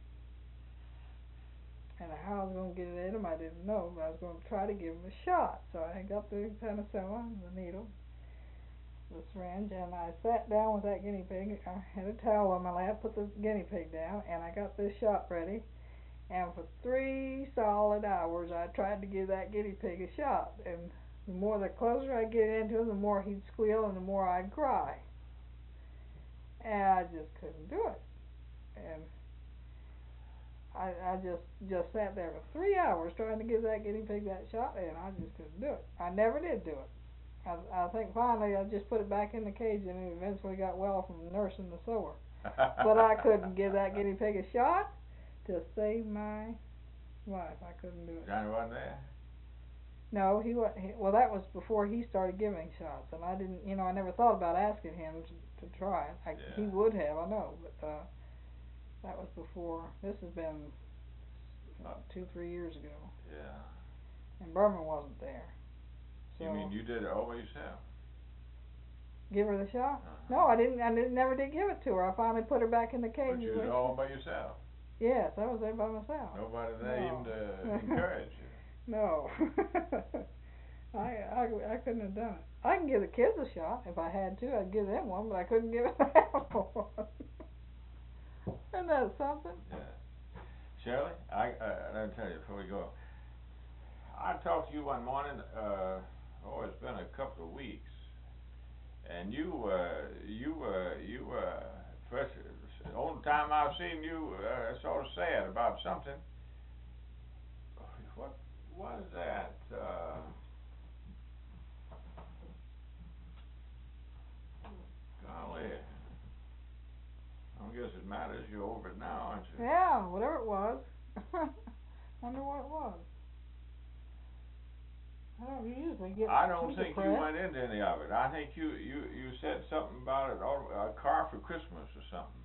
Speaker 2: And how I was going to get it in him, I didn't know, but I was going to try to give him a shot. So I got the penicillin, the needle, the syringe, and I sat down with that guinea pig. I had a towel on my lap, put the guinea pig down, and I got this shot ready. And for three solid hours, I tried to give that guinea pig a shot. And the more, the closer I get into him, the more he'd squeal and the more I'd cry. And I just couldn't do it. And I, I just just sat there for three hours trying to give that guinea pig that shot, and I just couldn't do it. I never did do it. I, I think finally I just put it back in the cage, and it eventually got well from nursing the sore. But I couldn't give that guinea pig a shot to save my life. I couldn't do it.
Speaker 1: Johnny wasn't there?
Speaker 2: No, he was. He, well, that was before he started giving shots, and I didn't. You know, I never thought about asking him to, to try it. I,
Speaker 1: Yeah.
Speaker 2: He would have, I know, but. Uh, That was before. This has been about two, three years ago.
Speaker 1: Yeah.
Speaker 2: And Berman wasn't there. So
Speaker 1: You mean you did it all by yourself?
Speaker 2: give her the shot?
Speaker 1: Uh-huh.
Speaker 2: No, I didn't. I didn't, never did give it to her. I finally put her back in the cage.
Speaker 1: But you was
Speaker 2: and
Speaker 1: all by yourself.
Speaker 2: Yes, I was there by myself.
Speaker 1: Nobody there
Speaker 2: No.
Speaker 1: even to encourage you.
Speaker 2: No. I, I I couldn't have done it. I can give the kids a shot if I had to. I'd give them one, but I couldn't give them one. Isn't that something?
Speaker 1: Yeah. Shirley, I uh, let me tell you before we go. I talked to you one morning. Uh, oh, it's been a couple of weeks, and you uh, you uh, you uh, first the only time I've seen you uh, sort of sad about something. What was that? Uh, golly. I don't guess it matters. You're over it now, aren't you?
Speaker 2: Yeah, whatever it was. Wonder what it was. I don't usually get
Speaker 1: I don't
Speaker 2: too
Speaker 1: think
Speaker 2: depressed.
Speaker 1: you went into any of it. I think you, you, you said something about it, or a car for Christmas or something.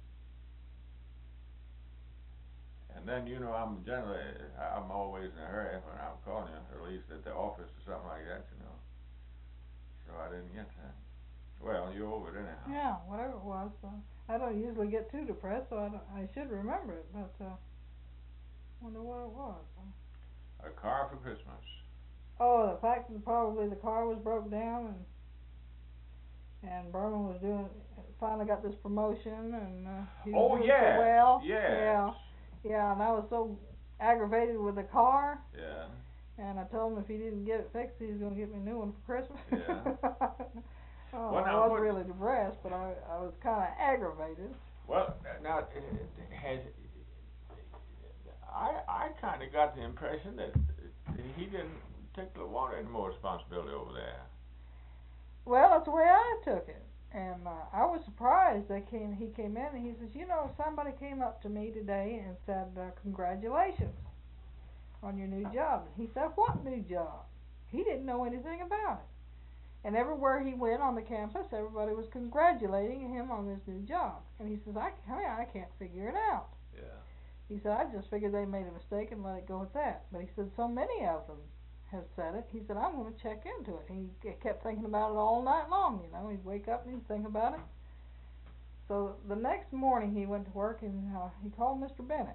Speaker 1: And then, you know, I'm generally, I'm always in a hurry when I'm calling you, or at least at the office or something like that, you know. So I didn't get that. Well, you're over it anyhow.
Speaker 2: Yeah, whatever it was. Uh, I don't usually get too depressed, so I, don't, I should remember it, but uh, wonder what it was.
Speaker 1: A car for Christmas.
Speaker 2: Oh, the fact that probably the car was broke down and and Berman was doing finally got this promotion and uh, he was
Speaker 1: Oh,
Speaker 2: doing
Speaker 1: yes,
Speaker 2: so well.
Speaker 1: yes.
Speaker 2: Yeah, yeah, and I was so aggravated with the car.
Speaker 1: Yeah.
Speaker 2: And I told him if he didn't get it fixed, he was going to get me a new one for Christmas.
Speaker 1: Yeah.
Speaker 2: oh,
Speaker 1: Well,
Speaker 2: I
Speaker 1: now,
Speaker 2: wasn't
Speaker 1: what-
Speaker 2: really depressed, but I I was kind of aggravated.
Speaker 1: Well, now, uh, has, I, I kinda got the impression that he didn't particularly want any more responsibility over there.
Speaker 2: Well, that's the way I took it. And uh, I was surprised that came, he came in and he says, you know, somebody came up to me today and said, uh, congratulations on your new job. And he said, what new job? He didn't know anything about it. And everywhere he went on the campus, everybody was congratulating him on his new job. And he says, I, I, I can't figure it out.
Speaker 1: Yeah.
Speaker 2: He said, I just figured they made a mistake and let it go at that. But he said, so many of them have said it. He said, I'm going to check into it. He kept thinking about it all night long, you know. He'd wake up and he'd think about it. So the next morning he went to work and uh, he called Mister Bennett.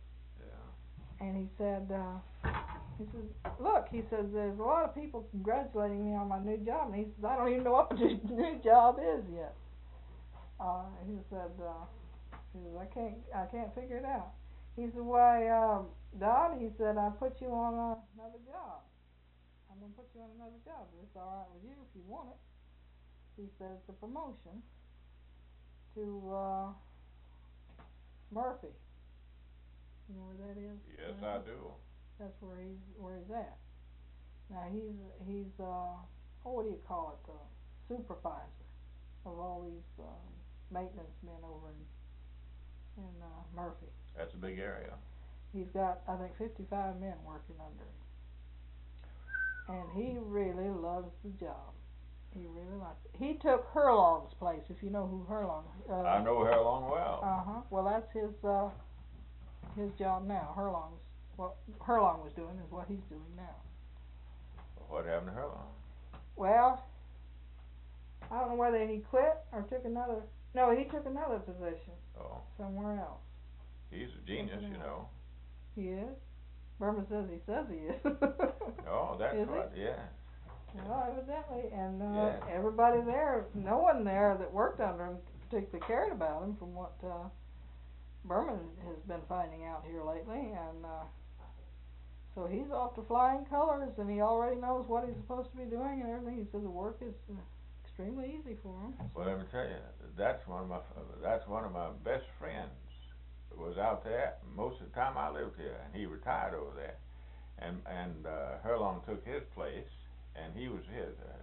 Speaker 1: Yeah.
Speaker 2: And he said, uh, he says, look, he says, there's a lot of people congratulating me on my new job. And he says, I don't even know what the new job is yet. Uh, he said, uh, he says, I can't, I can't figure it out. He said, why, uh, Dodd, he said, I put you on uh, another job. I'm going to put you on another job. If it's all right with you if you want it. He said, it's a promotion to uh, Murphy. You know where that is?
Speaker 1: Yes,
Speaker 2: Murphy?
Speaker 1: I do.
Speaker 2: That's where he's where he's at. Now he's he's uh oh, what do you call it? Uh, supervisor of all these uh, maintenance men over in in uh, Murphy.
Speaker 1: That's a big area.
Speaker 2: He's got I think fifty-five men working under him, and he really loves the job. He really likes it. He took Herlong's place, if you know who Herlong. Uh,
Speaker 1: I know Herlong well.
Speaker 2: Uh huh. Well, that's his uh his job now. Herlong's what Herlong was doing is what he's doing now.
Speaker 1: What happened to Herlong?
Speaker 2: Well, I don't know whether he quit or took another. No, he took another position
Speaker 1: Oh,
Speaker 2: somewhere else.
Speaker 1: he's a genius, you know.
Speaker 2: He is. Berman says he says he is.
Speaker 1: Oh, that's
Speaker 2: Is he?
Speaker 1: what, yeah.
Speaker 2: Well, evidently, and uh,
Speaker 1: Yeah.
Speaker 2: everybody there, no one there that worked under him particularly cared about him, from what uh, Berman has been finding out here lately, and uh, so he's off to flying colors, and he already knows what he's supposed to be doing and everything. He says the work is uh, extremely easy for him.
Speaker 1: Well, let me tell you, that's one of my that's one of my best friends. Was out there most of the time I lived here, and he retired over there, and and uh, Herlong took his place, and he was his. Uh,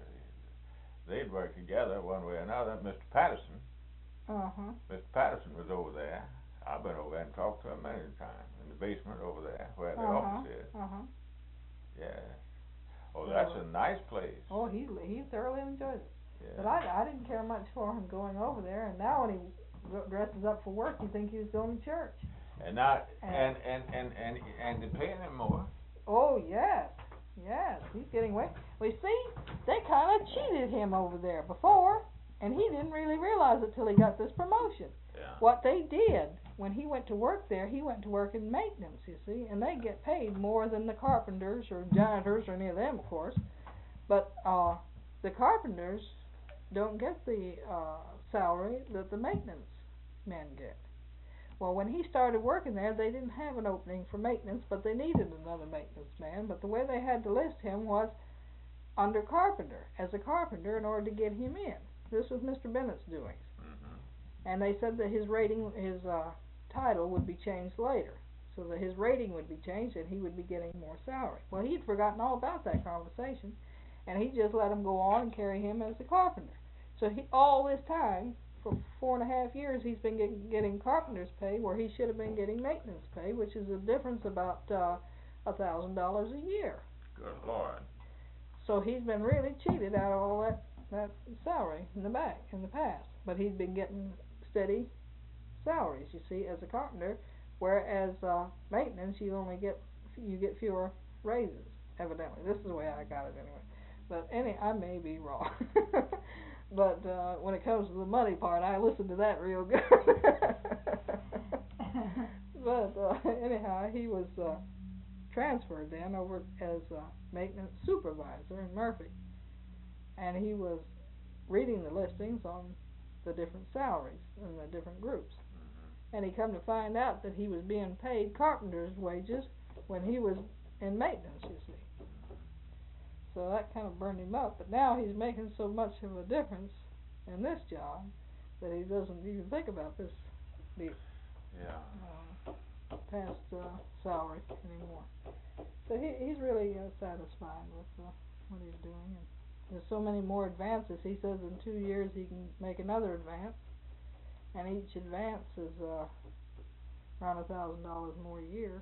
Speaker 1: they'd worked together one way or another. Mister Patterson,
Speaker 2: Uh huh.
Speaker 1: Mister Patterson was over there. I've been over there and talked to him many times in the basement over there where the
Speaker 2: Uh-huh.
Speaker 1: office is.
Speaker 2: Uh huh.
Speaker 1: Yeah. Oh, that's a nice place.
Speaker 2: Oh, he he thoroughly enjoyed it.
Speaker 1: Yeah.
Speaker 2: But I I didn't care much for him going over there, and now when he dresses up for work, you think he was going to church.
Speaker 1: And now, and and and and and they're paying him more.
Speaker 2: Oh yes, yes, he's getting away. Well, you see, they kind of cheated him over there before, and he didn't really realize it till he got this promotion.
Speaker 1: Yeah.
Speaker 2: What they did when he went to work there, he went to work in maintenance, you see, and they get paid more than the carpenters or janitors or any of them, of course. But uh, the carpenters don't get the uh, salary that the maintenance men get. Well, when he started working there, they didn't have an opening for maintenance, but they needed another maintenance man. But the way they had to list him was under carpenter, as a carpenter, in order to get him in. This was Mister Bennett's doings.
Speaker 1: Mm-hmm.
Speaker 2: And they said that his rating, his uh, title would be changed later, so that his rating would be changed and he would be getting more salary. Well, he'd forgotten all about that conversation, and he just let him go on and carry him as a carpenter. So he, all this time, for four and a half years, he's been get, getting carpenter's pay where he should have been getting maintenance pay, which is a difference about uh, a thousand dollars a year.
Speaker 1: Good Lord.
Speaker 2: So he's been really cheated out of all that that salary in the back in the past. But he's been getting steady salaries, you see, as a carpenter, whereas uh, maintenance you only get you get fewer raises. Evidently, this is the way I got it anyway. But any, I may be wrong. But uh, when it comes to the money part, I listen to that real good. But uh, anyhow, he was uh, transferred then over as a maintenance supervisor in Murphy, and he was reading the listings on the different salaries in the different groups,
Speaker 1: Mm-hmm.
Speaker 2: and he come to find out that he was being paid carpenter's wages when he was in maintenance, you see. So that kind of burned him up, but now he's making so much of a difference in this job that he doesn't even think about this the
Speaker 1: Yeah.
Speaker 2: uh, past uh, salary anymore. So he he's really uh, satisfied with uh, what he's doing, and there's so many more advances. He says in two years he can make another advance, and each advance is uh, around a thousand dollars more a year.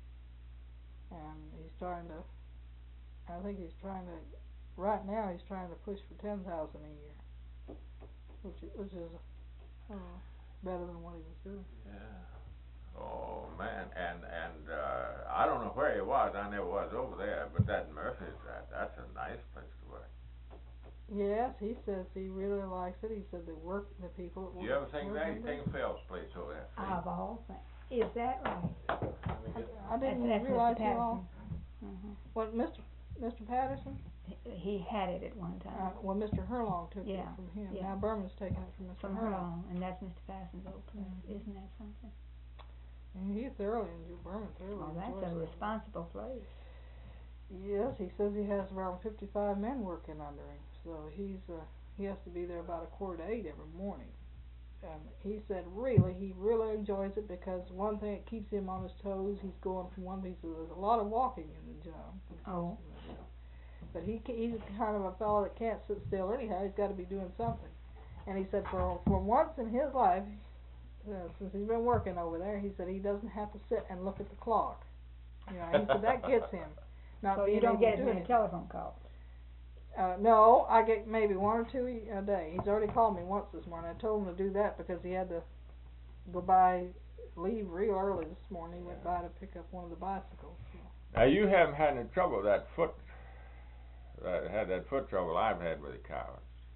Speaker 2: And he's trying to, I think he's trying to, right now he's trying to push for ten thousand a year, which i- which is uh, better than what he was doing.
Speaker 1: Yeah. Oh man, and and uh, I don't know where he was. I never was over there, but that Murphy's that that's a nice place to work.
Speaker 2: Yes, he says he really likes it. He said the work, the people at work.
Speaker 1: You ever think
Speaker 2: work
Speaker 1: that? You
Speaker 2: in
Speaker 1: think Phelps' place over there?
Speaker 3: Of all things. Is that right?
Speaker 1: Let me
Speaker 2: I,
Speaker 1: get-
Speaker 2: I didn't
Speaker 3: That's- that's
Speaker 2: realize
Speaker 3: Mister
Speaker 2: you all.
Speaker 3: Patterson. Mhm.
Speaker 2: What, Mister Mister Patterson?
Speaker 3: He, he had it at one
Speaker 2: Uh,
Speaker 3: time.
Speaker 2: well, Mister Herlong took
Speaker 3: Yeah,
Speaker 2: it from him.
Speaker 3: yeah.
Speaker 2: Now Berman's taking it from Mister
Speaker 3: From
Speaker 2: Herlong.
Speaker 3: Hurlong, and that's Mister Patterson's old place.
Speaker 2: Mhm.
Speaker 3: Isn't that something?
Speaker 2: And he thoroughly enjoyed Berman thoroughly
Speaker 3: Well, that's
Speaker 2: enjoys
Speaker 3: a
Speaker 2: it.
Speaker 3: responsible place.
Speaker 2: Yes, he says he has around fifty-five men working under him, so he's uh, he has to be there about a quarter to eight every morning. And he said really, he really enjoys it because one thing, it keeps him on his toes. He's going from one piece. So there's a lot of walking in the job.
Speaker 3: Oh.
Speaker 2: But he ca- he's kind of a fellow that can't sit still anyhow. He's got to be doing something. And he said for for once in his life, uh, since he's been working over there, he said he doesn't have to sit and look at the clock. You know, he said that gets him. Not
Speaker 3: So
Speaker 2: being
Speaker 3: you don't
Speaker 2: able
Speaker 3: get
Speaker 2: to
Speaker 3: as
Speaker 2: do
Speaker 3: many
Speaker 2: anything.
Speaker 3: telephone calls.
Speaker 2: Uh, no, I get maybe one or two e- a day. He's already called me once this morning. I told him to do that because he had to go by, leave real early this morning. He went by to pick up one of the bicycles. So.
Speaker 1: Now you haven't had any trouble with that foot. That had that foot trouble I've had with the cows.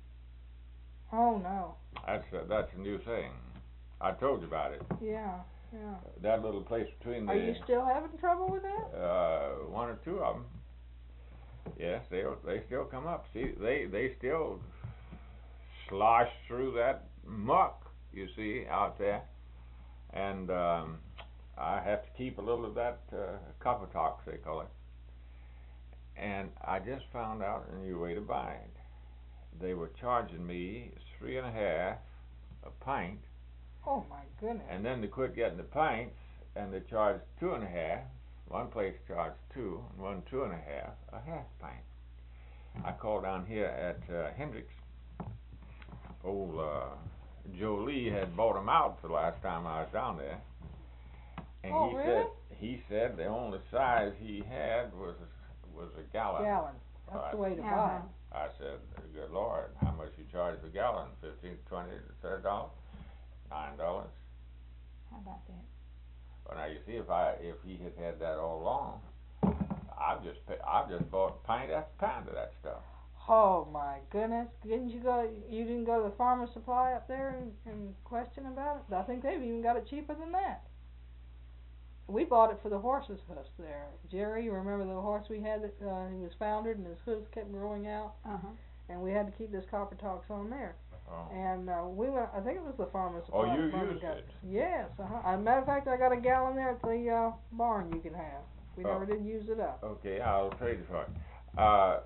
Speaker 2: Oh no.
Speaker 1: That's a, that's a new thing. I told you about it.
Speaker 2: Yeah, yeah.
Speaker 1: That little place between the.
Speaker 2: Are you still having trouble with that?
Speaker 1: Uh, one or two of them. Yes, they they still come up. See, they they still slosh through that muck you see out there, and um, I have to keep a little of that uh, copper tox they call it. And I just found out a new way to buy it. They were charging me three and a half a pint,
Speaker 2: Oh my goodness.
Speaker 1: and then they quit getting the pints, and they charged two and a half. One place charged two, and one two and a half, a half pint. I called down here at uh, Hendricks. Old uh, Joe Lee had bought them out the last time I was down there, and
Speaker 2: Oh,
Speaker 1: he
Speaker 2: really?
Speaker 1: said he said the only size he had was was a gallon.
Speaker 2: Gallon. That's
Speaker 1: Right.
Speaker 2: the way to buy
Speaker 3: Uh-huh.
Speaker 2: it.
Speaker 1: I said, "Good Lord, how much you charge per gallon? Fifteen, twenty, thirty dollars, nine dollars."
Speaker 3: How about that?
Speaker 1: Well, now you see, if I if he had had that all along, I've just pa- I've just bought pint after pound of that stuff.
Speaker 2: Oh my goodness. Didn't you go, you didn't go to the Farmer's Supply up there and, and question about it? I think they've even got it cheaper than that. We bought it for the horse's hooves there. Jerry, you remember the horse we had that uh, he was foundered and his hooves kept growing out,
Speaker 3: Uh-huh.
Speaker 2: and we had to keep this copper tox on there.
Speaker 1: Oh.
Speaker 2: And uh, we went, I think it was the Farmer's Supply.
Speaker 1: Oh, you
Speaker 2: that Vernon
Speaker 1: used
Speaker 2: got.
Speaker 1: it.
Speaker 2: Yes, uh-huh. As a matter of fact, I got a gallon there at the uh, barn you can have. We
Speaker 1: Oh.
Speaker 2: never did use it up.
Speaker 1: Okay, I'll trade you for it. Uh,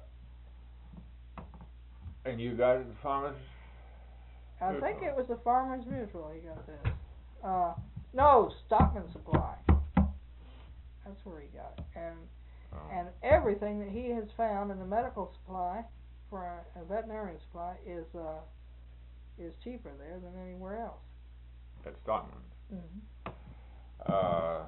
Speaker 1: and you got it at the farmer's?
Speaker 2: I
Speaker 1: Good
Speaker 2: think
Speaker 1: one.
Speaker 2: it was the Farmer's Mutual he got this. Uh, no, Stockman Supply. That's where he got it. And
Speaker 1: Oh.
Speaker 2: and everything that he has found in the medical supply for a, a veterinarian supply is uh is cheaper there than anywhere else.
Speaker 1: At Stockman's.
Speaker 2: Mm-hmm.
Speaker 1: Uh,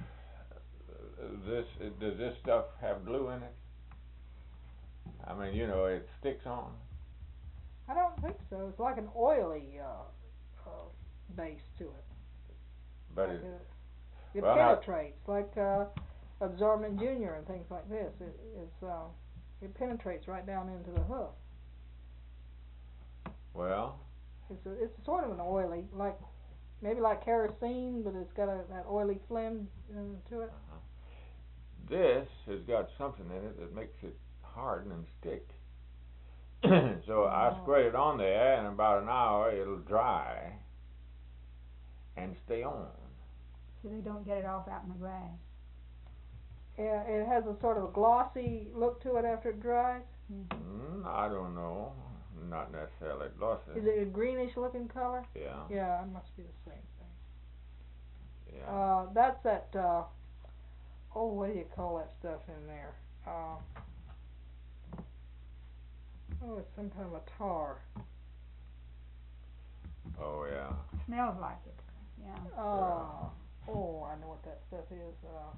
Speaker 1: this does this stuff have glue in it? I mean, you know, it sticks on.
Speaker 2: I don't think so. It's like an oily uh, uh base to it.
Speaker 1: But
Speaker 2: Like
Speaker 1: it,
Speaker 2: a- it
Speaker 1: well, now-
Speaker 2: penetrates like uh Absorbent Junior and things like this. It it's uh it penetrates right down into the hoof.
Speaker 1: well,
Speaker 2: It's a, it's sort of an oily, like maybe like kerosene, but it's got a that oily phlegm uh, to it.
Speaker 1: uh-huh. this has got something in it that makes it harden and stick. So I
Speaker 2: Oh.
Speaker 1: spread it on there, and in about an hour it'll dry and stay on.
Speaker 3: So they don't get it off out in the grass.
Speaker 2: Yeah, it has a sort of a glossy look to it after it dries.
Speaker 1: Mm, I don't know. Not necessarily glossy.
Speaker 2: Is it a greenish looking color?
Speaker 1: Yeah.
Speaker 2: Yeah, it must be the same thing.
Speaker 1: Yeah.
Speaker 2: Uh, that's that, uh, oh, what do you call that stuff in there? Uh, oh, it's some kind of a tar.
Speaker 1: Oh yeah.
Speaker 3: Smells like it, yeah.
Speaker 2: Uh, oh, I know what that stuff is. Uh,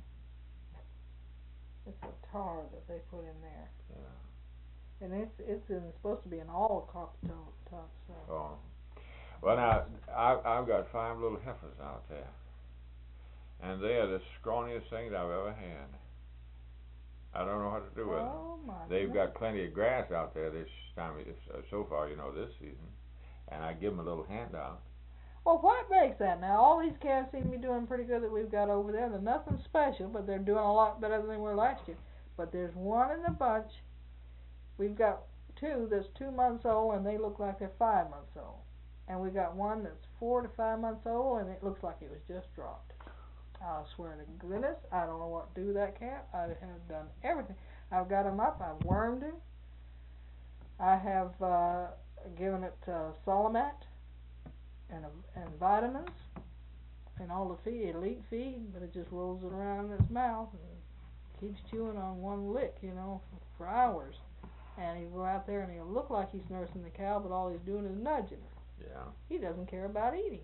Speaker 2: it's a tar that they put in there.
Speaker 1: Yeah.
Speaker 2: And it's it's in, supposed to be an all copper top, top stuff.
Speaker 1: Oh. Well now, I I've got five little heifers out there, and they are the scrawniest things I've ever had. I don't know what to do with them.
Speaker 2: Oh my
Speaker 1: They've
Speaker 2: goodness.
Speaker 1: got plenty of grass out there this time, of- so far, you know, this season, and I give them a little handout.
Speaker 2: Well, what makes that now? All these calves seem to be doing pretty good that we've got over there. They're nothing special, but they're doing a lot better than they were last year. But there's one in the bunch. We've got two that's two months old, and they look like they're five months old. And we got one that's four to five months old, and it looks like it was just dropped. I swear to goodness, I don't know what to do with that calf. I have done everything. I've got him up. I've wormed him. I have uh, given it uh, Solomat and uh, and vitamins and all the feed, elite feed, but it just rolls it around in its mouth and keeps chewing on one lick, you know, for, for hours. And he'll go out there and he'll look like he's nursing the cow, but all he's doing is nudging her.
Speaker 1: Yeah.
Speaker 2: He doesn't care about eating.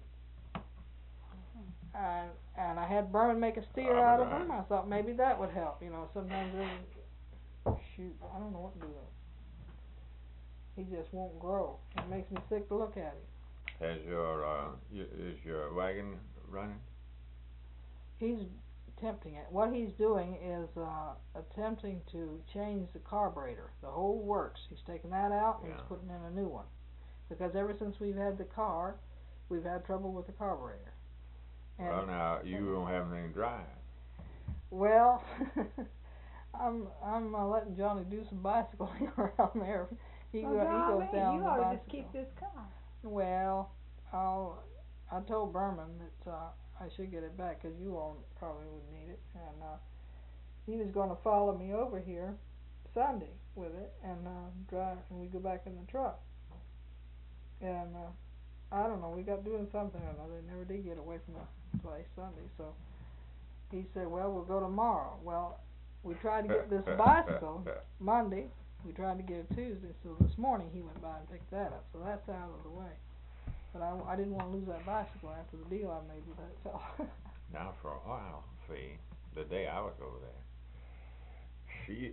Speaker 2: And and I had Berman make a steer
Speaker 1: Oh,
Speaker 2: out of
Speaker 1: right.
Speaker 2: him. I thought maybe that would help. You know, sometimes they shoot. I don't know what to do with him. He just won't grow. It makes me sick to look at him.
Speaker 1: Has your uh, y- is your wagon running?
Speaker 2: He's attempting it. What he's doing is uh, attempting to change the carburetor, the whole works. He's taking that out and
Speaker 1: Yeah.
Speaker 2: he's putting in a new one. Because ever since we've had the car, we've had trouble with the carburetor. And
Speaker 1: Well, now you don't have anything to drive.
Speaker 2: Well, I'm I'm uh, letting Johnny do some bicycling around there. He
Speaker 3: Well,
Speaker 2: go, he
Speaker 3: golly,
Speaker 2: goes down
Speaker 3: you
Speaker 2: on the
Speaker 3: ought to just
Speaker 2: bicycle.
Speaker 3: keep this car.
Speaker 2: Well, I'll I told Berman that uh, I should get it back because you all probably would need it, and uh, he was going to follow me over here Sunday with it and uh, drive, and we go back in the truck. And uh, I don't know, we got doing something or another. Never did get away from the place Sunday, so he said, "Well, we'll go tomorrow." Well, we tried to get this bicycle Monday. We tried to get it Tuesday, so this morning he went by and picked that up. So that's out of the way. But I, I didn't want to lose that bicycle after the deal I made with that fellow.
Speaker 1: Now for a while, see, the day I was over there, she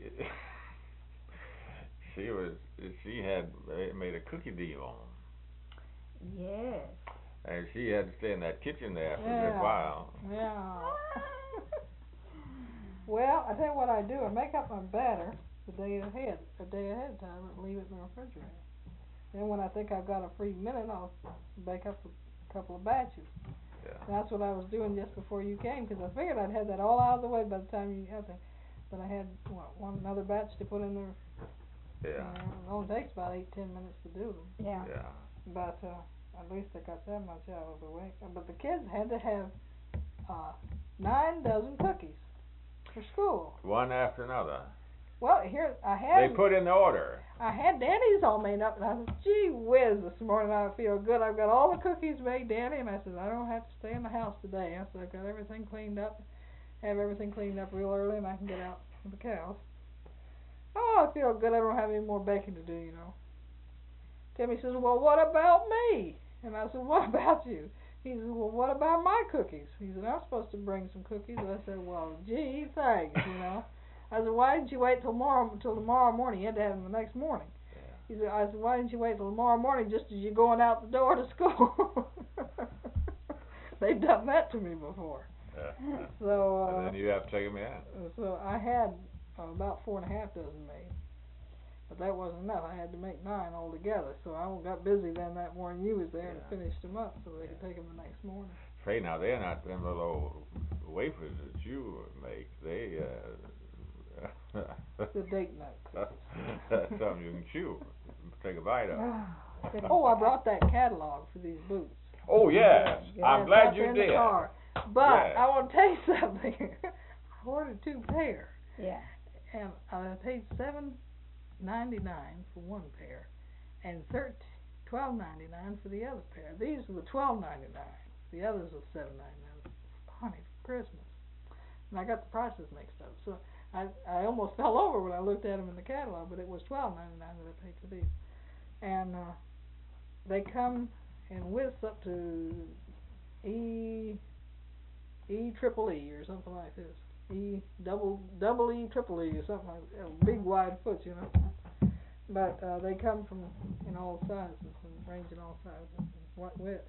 Speaker 1: she was she had uh, made a cookie deal,
Speaker 3: Yes.
Speaker 1: and she had to stay in that kitchen there for
Speaker 2: Yeah.
Speaker 1: a while.
Speaker 2: Yeah. Well, I tell you what I do. I make up my batter the day ahead, a day ahead of time, and leave it in the refrigerator. Then when I think I've got a free minute, I'll bake up a couple of batches.
Speaker 1: Yeah.
Speaker 2: That's what I was doing just before you came, because I figured I'd had that all out of the way by the time you got there. But I had what, one another batch to put in there.
Speaker 1: Yeah.
Speaker 2: Uh, it only takes about eight ten minutes to do them.
Speaker 3: Yeah.
Speaker 1: Yeah.
Speaker 2: But uh, at least I got that much out of the way. But the kids had to have uh, nine dozen cookies for school.
Speaker 1: One after another.
Speaker 2: Well, here I had
Speaker 1: They put in the order.
Speaker 2: I had Danny's all made up, and I said, "Gee whiz, this morning I feel good. I've got all the cookies made, Danny." And I said, "I don't have to stay in the house today." I said, "I've got everything cleaned up, have everything cleaned up real early, and I can get out with the cows." Oh, I feel good. I don't have any more baking to do, you know. Timmy says, "Well, what about me?" And I said, "What about you?" He says, "Well, what about my cookies?" He said, "I'm supposed to bring some cookies." And I said, "Well, gee, thanks, you know." I said, "Why didn't you wait till tomorrow, till tomorrow morning?" You had to have them the next morning.
Speaker 1: Yeah.
Speaker 2: He said, I said, "Why didn't you wait till tomorrow morning just as you're going out the door to school?" They've done that to me before.
Speaker 1: Yeah.
Speaker 2: So, uh,
Speaker 1: And then you have to take them out.
Speaker 2: so I had uh, about four and a half dozen made. But that wasn't enough. I had to make nine altogether. So I got busy then that morning you was there and
Speaker 1: Yeah.
Speaker 2: finished them up so they could
Speaker 1: Yeah.
Speaker 2: take them the next morning.
Speaker 1: Say now, they're not them little old wafers that you make. They, uh,
Speaker 2: The date nut cookies.
Speaker 1: that's something you can chew. Take a bite of.
Speaker 2: Oh, I brought that catalog for these boots.
Speaker 1: Oh, yes.
Speaker 2: Yeah,
Speaker 1: I'm
Speaker 2: it's
Speaker 1: glad
Speaker 2: out
Speaker 1: you
Speaker 2: there in
Speaker 1: did.
Speaker 2: the car. But
Speaker 1: Yes.
Speaker 2: I want to tell you something. I ordered two pair,
Speaker 3: Yeah.
Speaker 2: and I paid seven ninety nine for one pair, and thirteen twelve ninety nine for the other pair. These are the twelve ninety nine. The others are seven ninety nine. Honey, for Christmas. And I got the prices mixed up, so I I almost fell over when I looked at them in the catalog, but it was twelve ninety nine that I paid for these, and uh, they come in widths up to E E triple E or something like this. E double double E triple E or something like that. Big wide foot, you know. But uh, they come from in all sizes and range in all sizes and what width.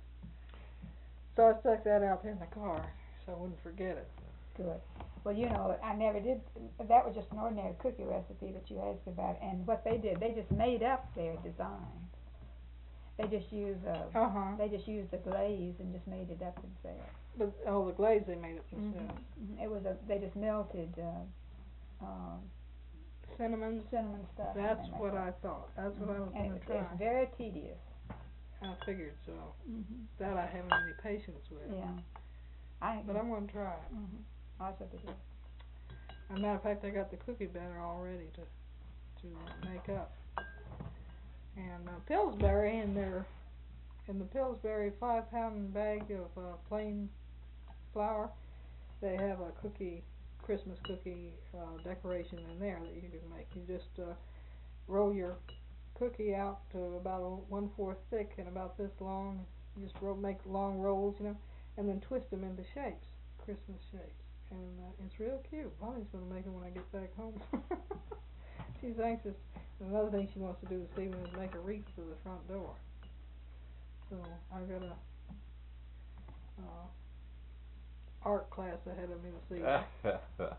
Speaker 2: So I stuck that out there in the car so I wouldn't forget it.
Speaker 3: Good. Well, you know, I never did. That was just an ordinary cookie recipe that you asked about, and what they did, they just made up their design. They just used uh,
Speaker 2: Uh huh.
Speaker 3: they just used the glaze and just made it up themselves.
Speaker 2: But oh, the glaze they made it themselves.
Speaker 3: Mm-hmm. It was a they just melted uh, um,
Speaker 2: Cinnamon.
Speaker 3: cinnamon stuff.
Speaker 2: That's
Speaker 3: and they
Speaker 2: what
Speaker 3: make
Speaker 2: I thought. That's what I was
Speaker 3: and
Speaker 2: going
Speaker 3: it,
Speaker 2: to try.
Speaker 3: it's very tedious.
Speaker 2: I figured so.
Speaker 3: Mm-hmm.
Speaker 2: That I haven't any patience with.
Speaker 3: Yeah. I.
Speaker 2: But I'm going to try it.
Speaker 3: Mm-hmm. I took it.
Speaker 2: As a matter of fact, I got the cookie batter all ready to to make up. And uh, Pillsbury in their in the Pillsbury five pound bag of uh, plain flour, they have a cookie Christmas cookie uh, decoration in there that you can make. You just uh, roll your cookie out to about a one fourth thick and about this long. You just roll, make long rolls, you know, and then twist them into shapes, Christmas shapes. And uh, it's real cute. Molly's going to make it when I get back home. She's anxious. Another thing she wants to do this evening is make a wreath for the front door. So I've got a uh, art class ahead of me this evening.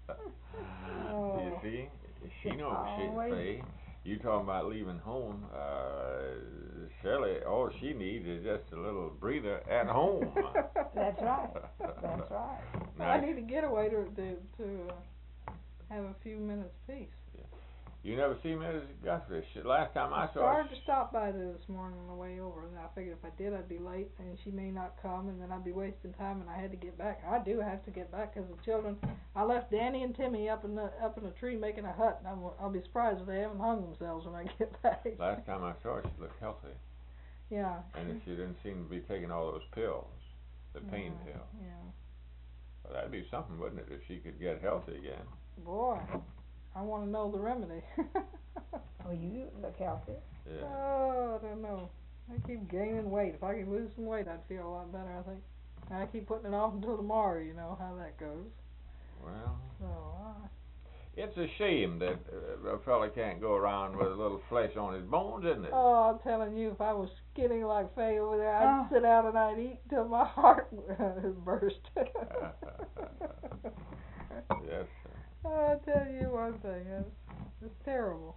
Speaker 2: Oh.
Speaker 1: You see, she knows what she'd
Speaker 3: Always.
Speaker 1: say. You talking about leaving home? Uh, Shirley, all she needs is just a little breather at home.
Speaker 3: That's right. That's right.
Speaker 1: Now,
Speaker 2: I need a getaway to to, to uh, have a few minutes peace.
Speaker 1: you never see Missus Guthrie. She, last time I
Speaker 2: I
Speaker 1: saw
Speaker 2: started
Speaker 1: her,
Speaker 2: to stop by there this morning on the way over, and I figured if I did, I'd be late, and she may not come, and then I'd be wasting time, and I had to get back. I do have to get back because the children. I left Danny and Timmy up in the up in a tree making a hut, and I'm, I'll be surprised if they haven't hung themselves when I get back.
Speaker 1: last time I saw her, she looked healthy,
Speaker 2: Yeah.
Speaker 1: and if she didn't seem to be taking all those pills, the pain
Speaker 2: Yeah,
Speaker 1: pills.
Speaker 2: Yeah.
Speaker 1: Well, that'd be something, wouldn't it, if she could get healthy again?
Speaker 2: Boy, I want to know the remedy.
Speaker 3: Well, you look healthy.
Speaker 1: Yeah.
Speaker 2: Oh, I don't know. I keep gaining weight. If I could lose some weight, I'd feel a lot better, I think. I keep putting it off until tomorrow, you know how that goes.
Speaker 1: Well,
Speaker 2: So, uh,
Speaker 1: it's a shame that uh, a fella can't go around with a little flesh on his bones, isn't it?
Speaker 2: oh, I'm telling you, if I was skinny like Faye over there, I'd
Speaker 3: Oh.
Speaker 2: sit out and I'd eat till my heart would burst.
Speaker 1: Yes, sir.
Speaker 2: I'll tell you one thing, it's, it's terrible.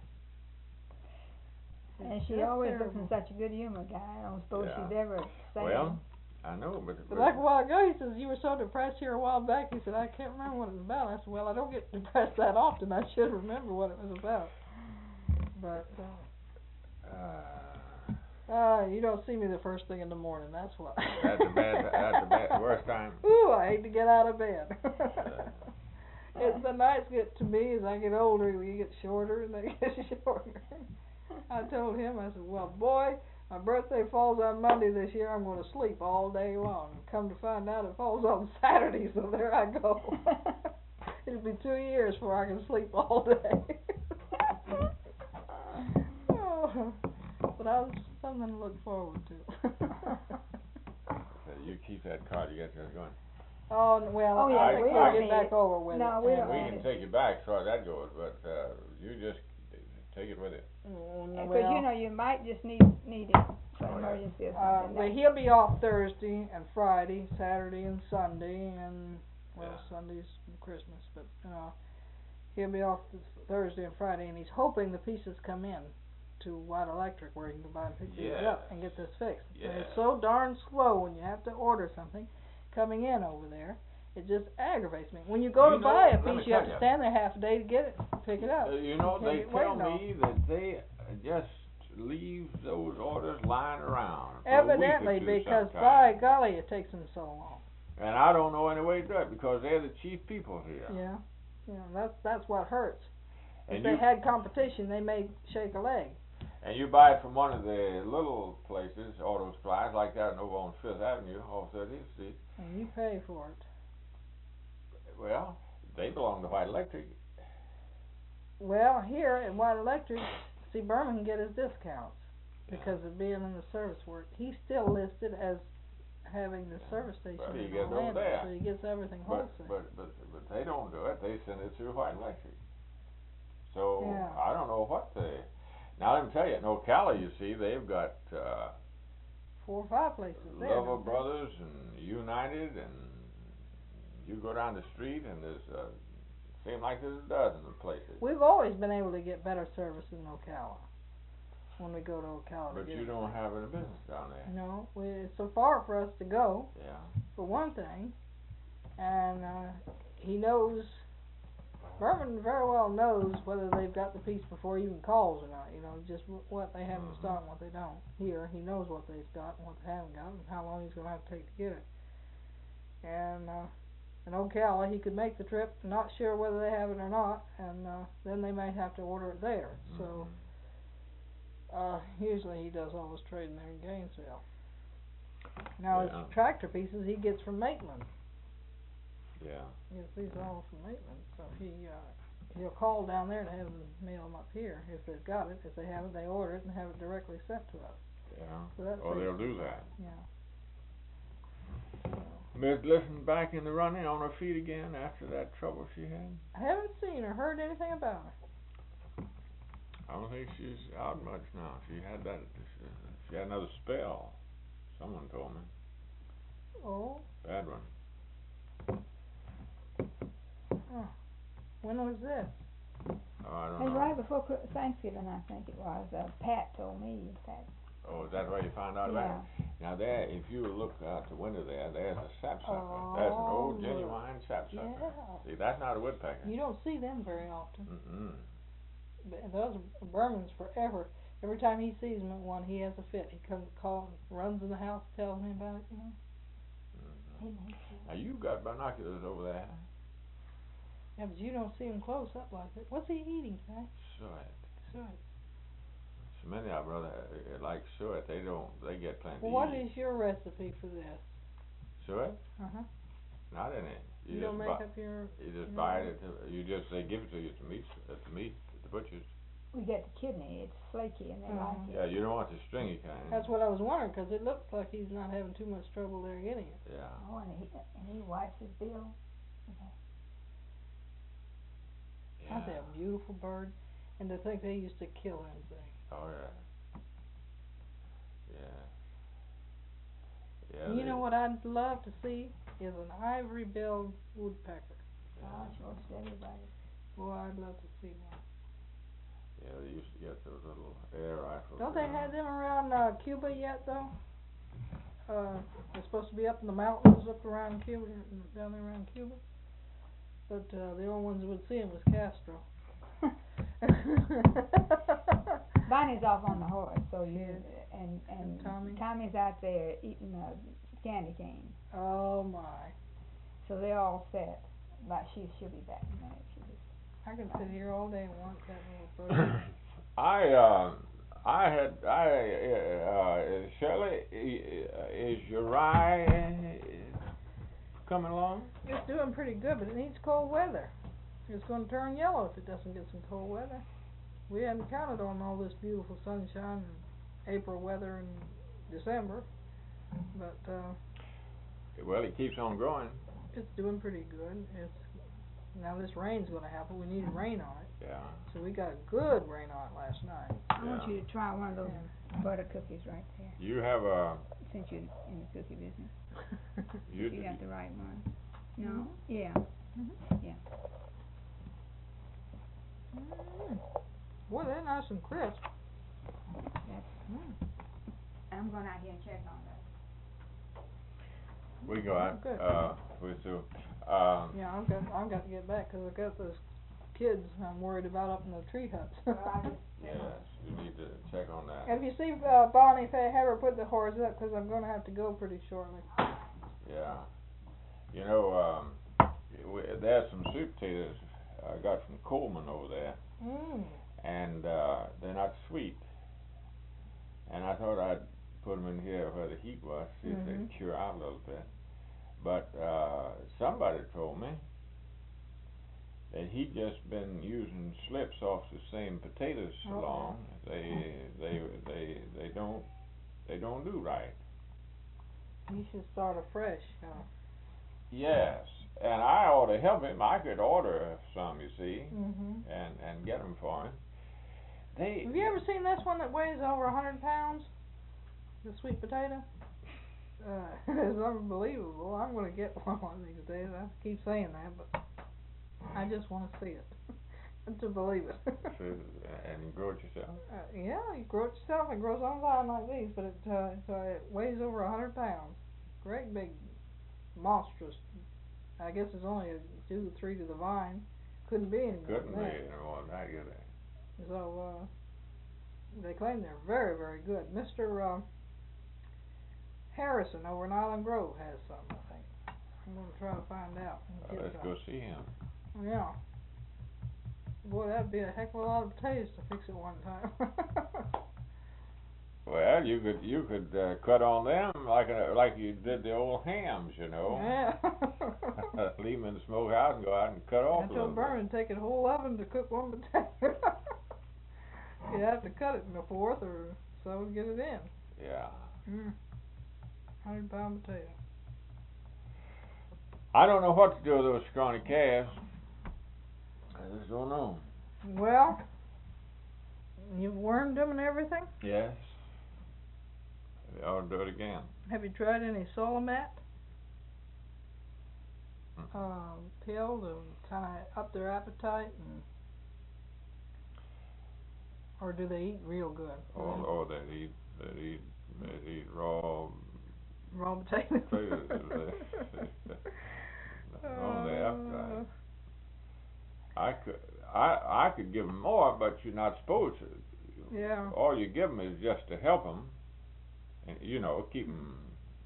Speaker 3: And she
Speaker 2: It's
Speaker 3: always
Speaker 2: terrible.
Speaker 3: looks in such a good humor, guy. I don't suppose
Speaker 1: Yeah.
Speaker 3: she's ever sad.
Speaker 1: Well, I know, but,
Speaker 2: But
Speaker 1: but
Speaker 2: like a while ago, he says, you were so depressed here a while back. He said, I can't remember what it was about. I said, well, I don't get depressed that often. I should remember what it was about. But, uh,
Speaker 1: uh,
Speaker 2: uh, you don't see me the first thing in the morning, that's why.
Speaker 1: that's the bad, that's the bad, worst time.
Speaker 2: Ooh, I hate to get out of bed.
Speaker 1: Uh,
Speaker 2: As the nights get to me, as I get older, you get shorter and they get shorter. I told him, I said, well, boy, my birthday falls on Monday this year. I'm going to sleep all day long. Come to find out, it falls on Saturday, so there I go. It'll be two years before I can sleep all day. Oh, but that was something to look forward to.
Speaker 1: so you keep that card, you got yours going.
Speaker 2: Oh, well,
Speaker 3: Oh, yeah,
Speaker 2: I
Speaker 1: we
Speaker 2: think
Speaker 1: don't
Speaker 2: we'll get
Speaker 3: need
Speaker 2: back
Speaker 3: it.
Speaker 2: over with
Speaker 3: No,
Speaker 2: it.
Speaker 3: we
Speaker 2: and,
Speaker 3: don't
Speaker 1: We
Speaker 3: need
Speaker 1: can
Speaker 3: it.
Speaker 1: take you back as far as that goes, but uh, you just take it with you.
Speaker 2: Mm,
Speaker 3: Because
Speaker 2: well,
Speaker 3: you know you might just need need it for
Speaker 1: Oh, yeah.
Speaker 3: emergency or
Speaker 2: Uh,
Speaker 3: something.
Speaker 2: but he'll be off Thursday and Friday, Saturday and Sunday, and well,
Speaker 1: Yeah.
Speaker 2: Sunday's Christmas. But uh, he'll be off this Thursday and Friday, and he's hoping the pieces come in to White Electric where you can buy and pick these
Speaker 1: Yes.
Speaker 2: up and get this fixed.
Speaker 1: Yes.
Speaker 2: And it's so darn slow when you have to order something coming in over there. It just aggravates me. When you go
Speaker 1: You
Speaker 2: to
Speaker 1: know,
Speaker 2: buy a
Speaker 1: let me
Speaker 2: piece, you have
Speaker 1: tell
Speaker 2: to
Speaker 1: you.
Speaker 2: stand there half a day to get it, pick it up.
Speaker 1: Uh, you know,
Speaker 2: You can't
Speaker 1: they
Speaker 2: get
Speaker 1: tell
Speaker 2: waiting on
Speaker 1: me that they just leave those orders lying around for
Speaker 2: Evidently,
Speaker 1: a week or two
Speaker 2: because by
Speaker 1: sometimes.
Speaker 2: golly, it takes them so long.
Speaker 1: And I don't know any way to do it because they're the chief people here.
Speaker 2: Yeah, yeah, that's that's what hurts.
Speaker 1: And
Speaker 2: If
Speaker 1: you
Speaker 2: they had competition, they may shake a leg.
Speaker 1: and you buy it from one of the little places, auto supplies like that over on Fifth Avenue, off thirtieth Street.
Speaker 2: And you pay for it.
Speaker 1: Well, they belong to White Electric.
Speaker 2: Well, here at White Electric, see, Berman can get his discounts
Speaker 1: Yeah.
Speaker 2: because of being in the service work. He's still listed as having the service station
Speaker 1: But he
Speaker 2: in
Speaker 1: gets over
Speaker 2: Orlando,
Speaker 1: there.
Speaker 2: so he gets everything
Speaker 1: But,
Speaker 2: wholesale.
Speaker 1: but but but they don't do it. They send it through White Electric. So
Speaker 2: Yeah.
Speaker 1: I don't know what they. Now let me tell you, in Ocala, you see, they've got uh,
Speaker 2: Four or five places there.
Speaker 1: Lover
Speaker 2: don't they?
Speaker 1: Brothers and United, and you go down the street, and there's uh, seems like there's a dozen of places.
Speaker 2: We've always been able to get better service in Ocala when we go to Ocala. to
Speaker 1: But
Speaker 2: get
Speaker 1: you
Speaker 2: it.
Speaker 1: don't have any business down there.
Speaker 2: No, we, it's so far for us to go,
Speaker 1: Yeah.
Speaker 2: for one thing, and uh, he knows, Berman very well knows whether they've got the piece before he even calls or not, you know, just w- what they have in
Speaker 1: Mhm.
Speaker 2: stock and what they don't. Here, he knows what they've got and what they haven't got and how long he's going to have to take to get it. And uh, in Ocala, he could make the trip, not sure whether they have it or not, and uh, then they may have to order it there. So, uh, usually he does all his trading there in Gainesville. Now,
Speaker 1: Yeah.
Speaker 2: his tractor pieces he gets from Maitland.
Speaker 1: Yeah.
Speaker 2: He gets these all from Maitland, so he, uh, he'll call down there to have them mail them up here if they've got it. If they haven't, they order it and have it directly sent to us.
Speaker 1: Yeah.
Speaker 2: So that
Speaker 1: Oh,
Speaker 2: saves
Speaker 1: they'll
Speaker 2: some
Speaker 1: do that.
Speaker 2: Yeah. So,
Speaker 1: Miss Listen back in the running on her feet again after that trouble she had.
Speaker 2: I haven't seen or heard anything about her.
Speaker 1: I don't think she's out much now. She had that. She had another spell. Someone told me.
Speaker 2: Oh,
Speaker 1: Bad one.
Speaker 2: huh. When was this?
Speaker 1: Oh, I don't
Speaker 3: It was
Speaker 1: know.
Speaker 3: right before Chri- Thanksgiving, I think it was. Uh, Pat told me. Pat.
Speaker 1: Oh, is that where you found out about it? Now there, if you look out the window there, there's a sapsucker. There's an
Speaker 2: Oh,
Speaker 1: old
Speaker 2: look.
Speaker 1: genuine sapsucker.
Speaker 2: Yeah.
Speaker 1: See, that's not a woodpecker.
Speaker 2: You don't see them very often.
Speaker 1: Mm-mm.
Speaker 2: But those Berman's forever. Every time he sees them at one, he has a fit. He comes, calls, runs in the house, tells me about it. You know.
Speaker 1: Mm-mm.
Speaker 3: Isn't he?
Speaker 1: Now you got binoculars over there.
Speaker 2: Yeah, but you don't see him close up like that. What's he eating, Ty?
Speaker 1: Suet.
Speaker 2: Suet.
Speaker 1: So many of our brother uh, like suet. They don't. They get plenty.
Speaker 2: Well, what is your recipe for this?
Speaker 1: Suet?
Speaker 2: Uh huh.
Speaker 1: Not in it.
Speaker 2: You,
Speaker 1: You,
Speaker 2: don't
Speaker 1: just
Speaker 2: make
Speaker 1: buy.
Speaker 2: up your.
Speaker 1: You just
Speaker 2: your
Speaker 1: buy
Speaker 2: own?
Speaker 1: it. At the, you just they give it to you at the meat at the meat at the butcher's.
Speaker 3: We get the kidney. It's flaky and they
Speaker 2: Uh-huh.
Speaker 3: like it.
Speaker 1: Yeah, you don't want the stringy kind.
Speaker 2: That's what I was wondering, 'cause it looks like he's not having too much trouble there getting it.
Speaker 1: Yeah.
Speaker 3: Oh, and he and he wipes his bill.
Speaker 2: Aren't they a beautiful bird? And to think they used to kill them things.
Speaker 1: Oh yeah. Yeah. Yeah.
Speaker 2: You
Speaker 1: they-
Speaker 2: know what I'd love to see is an ivory-billed woodpecker.
Speaker 1: Yeah.
Speaker 3: Gosh, most everybody.
Speaker 2: Boy, I'd love to see one.
Speaker 1: Yeah, they used to get those little air rifles.
Speaker 2: Don't they
Speaker 1: you know.
Speaker 2: have them around uh, Cuba yet, though? Uh, they're supposed to be up in the mountains up around Cuba, down there around Cuba. But uh, the only ones that would see them was Castro.
Speaker 3: Bonnie's off on the horse, so you
Speaker 2: Yeah.
Speaker 3: and and
Speaker 2: And Tommy?
Speaker 3: Tommy's out there eating a candy cane.
Speaker 2: Oh my!
Speaker 3: So they're all set. Like she she'll be back in a minute. She just
Speaker 2: I could sit here all day and watch that little bird.
Speaker 1: I uh, I had I uh, Shirley, i- is Uriah coming along?
Speaker 2: It's doing pretty good, but it needs cold weather. It's going to turn yellow if it doesn't get some cold weather. We hadn't counted on all this beautiful sunshine and April weather in December, but uh,
Speaker 1: Well, he keeps on growing.
Speaker 2: it's doing pretty good. It's now this rain's going to happen. We needed rain on it,
Speaker 1: Yeah.
Speaker 2: so we got good rain on it last night.
Speaker 3: I want
Speaker 1: Yeah.
Speaker 3: you to try one of those
Speaker 2: And
Speaker 3: butter cookies right there.
Speaker 1: You have a
Speaker 3: Since you're in the cookie business.
Speaker 1: you.
Speaker 3: You got the right one. No?
Speaker 2: Mhm.
Speaker 3: Yeah.
Speaker 2: Mhm.
Speaker 3: Yeah.
Speaker 2: Mm. Boy, they're nice and crisp.
Speaker 3: That's,
Speaker 2: Mm.
Speaker 3: I'm going out here and check on that.
Speaker 1: We go out,
Speaker 2: Good.
Speaker 1: uh, we so, um,
Speaker 2: Yeah, I've got, I've got to get back 'cause I've got those kids I'm worried about up in the tree huts.
Speaker 3: Well, I just,
Speaker 1: yes, you need to check on that.
Speaker 2: If you see, uh, Bonnie, if I have her put the horse up 'cause I'm gonna have to go pretty shortly.
Speaker 1: Yeah. You know, um, we, there's some sweet potatoes I got from Coleman over there,
Speaker 2: Mm.
Speaker 1: and, uh, they're not sweet. And I thought I'd put them in here where the heat was, see if
Speaker 2: Mhm.
Speaker 1: they'd cure out a little bit. But, uh, somebody told me that he'd just been using slips off the same potatoes so
Speaker 2: Uh-oh.
Speaker 1: long, they, they, they, they don't, they don't do right.
Speaker 2: You should start afresh, uh.
Speaker 1: Yes, and I ought to help him. I could order some, you see,
Speaker 2: Mhm.
Speaker 1: and, and get them for him. They.
Speaker 2: Have you ever seen this one that weighs over a hundred pounds? The sweet potato? Uh, it's unbelievable. I'm gonna get one one of these days. I keep saying that, but I just want to see it. To believe it.
Speaker 1: So, and you grow it yourself?
Speaker 2: Uh, yeah, you grow it yourself. It grows on vine like these, but it uh, so it weighs over a hundred pounds. Great big, monstrous. I guess it's only a two or three to the vine. Couldn't be any more
Speaker 1: Couldn't
Speaker 2: than
Speaker 1: be
Speaker 2: that.
Speaker 1: any more than that, could they?
Speaker 2: So uh, they claim they're very, very good. Mister Uh, Harrison over in Island Grove has some, I think. I'm gonna try to find out. and
Speaker 1: Uh,
Speaker 2: get
Speaker 1: let's
Speaker 2: some.
Speaker 1: go see him.
Speaker 2: Yeah. Boy, that'd be a heck of a lot of potatoes to fix it one time.
Speaker 1: Well, you could you could uh, cut on them like a, like you did the old hams, you know.
Speaker 2: Yeah.
Speaker 1: Leave them in the smokehouse and go out and cut off
Speaker 2: I
Speaker 1: a little
Speaker 2: told Berman to take a whole oven to cook one potato. You have to cut it in a fourth or so to get it in.
Speaker 1: bit. Yeah.
Speaker 2: Mm. Hundred pound potato.
Speaker 1: I don't know what to do with those scrawny calves. I just don't know.
Speaker 2: Well, you've wormed them and everything?
Speaker 1: Yes. They ought to do it again.
Speaker 2: Have you tried any Solomat?
Speaker 1: Mm.
Speaker 2: Um, pill to kinda up their appetite and or do they eat real good?
Speaker 1: Or, or they eat, they eat, they eat raw
Speaker 2: Raw potatoes.
Speaker 1: potatoes. On the appetite. I could, I, I could give them more, but you're not supposed to.
Speaker 2: Yeah.
Speaker 1: All you give them is just to help them, and you know, keep them.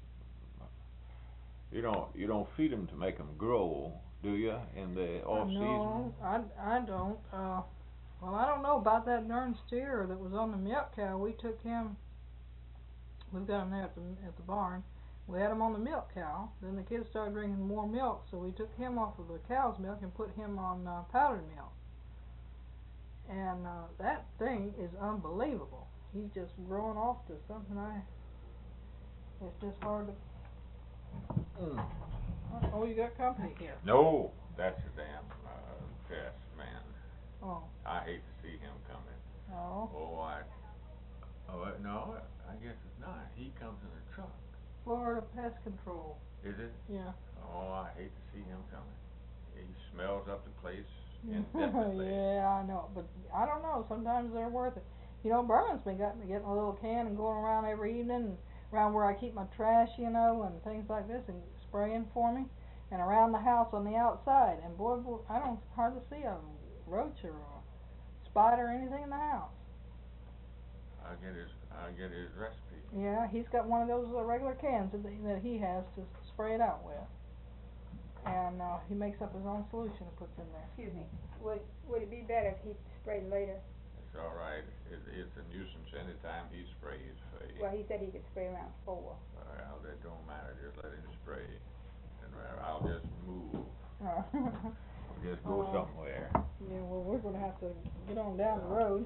Speaker 1: You don't, you don't feed them to make them grow, do you? In the off season.
Speaker 2: No, I, I don't. Uh, well, I don't know about that darn steer that was on the milk cow. We took him. We've got him there at the at the barn. We had him on the milk cow. Then the kids started drinking more milk, so we took him off of the cow's milk and put him on uh, powdered milk. And uh, that thing is unbelievable. He's just growing off to something I. It's just hard to.
Speaker 1: Mm.
Speaker 2: Oh, you got company here.
Speaker 1: No, that's a damn uh, pest, man.
Speaker 2: Oh.
Speaker 1: I hate to see him coming.
Speaker 2: Oh.
Speaker 1: Oh, I. Oh, uh, no, I guess it's not. He comes in a truck.
Speaker 2: Florida Pest Control.
Speaker 1: Is it?
Speaker 2: Yeah.
Speaker 1: Oh, I hate to see him coming. He smells up the place indefinitely.
Speaker 2: Yeah, I know, but I don't know. Sometimes they're worth it. You know, Berman's been got, getting a little can and going around every evening, and around where I keep my trash, you know, and things like this, and spraying for me, and around the house on the outside. And boy, boy I don't hardly see a roach or a spider or anything in the house.
Speaker 1: I'll get his, I'll get his recipe.
Speaker 2: Yeah, he's got one of those uh, regular cans that, they, that he has to spray it out with. And uh, he makes up his own solution and puts in there.
Speaker 3: excuse me, would, would it be better if he sprayed later?
Speaker 1: It's all right. It, it's a nuisance anytime he sprays. For you.
Speaker 3: Well, he said he could spray around four.
Speaker 1: Well, that don't matter. Just let him spray, and I'll just move.
Speaker 2: Uh,
Speaker 1: Just go
Speaker 2: uh,
Speaker 1: somewhere.
Speaker 2: Yeah, well, we're going to have to get on down the road.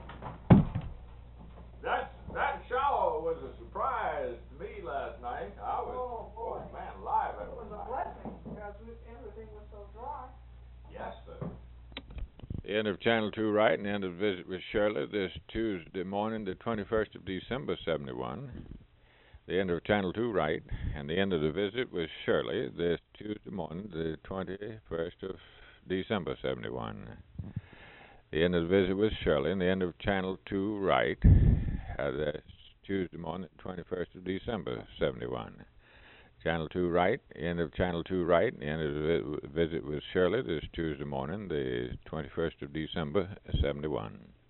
Speaker 1: That that shower was a surprise to me last night. I was,
Speaker 2: Oh, boy.
Speaker 1: oh man, live at
Speaker 2: It was a
Speaker 1: night.
Speaker 2: blessing because we, everything was so dry.
Speaker 1: Yes, sir. The end of Channel two Right and the end of Visit with Shirley this Tuesday morning, the twenty-first of December, seventy-one. The end of Channel two Right and the end of the Visit with Shirley this Tuesday morning, the twenty-first of December, seventy-one. The end of the visit with Shirley, and the end of Channel two right. Uh, that's Tuesday morning, twenty-first of December, seventy-one. Channel two right, end of Channel two right, the end of the vi- visit with Shirley. This Tuesday morning, the twenty-first of December, seventy-one.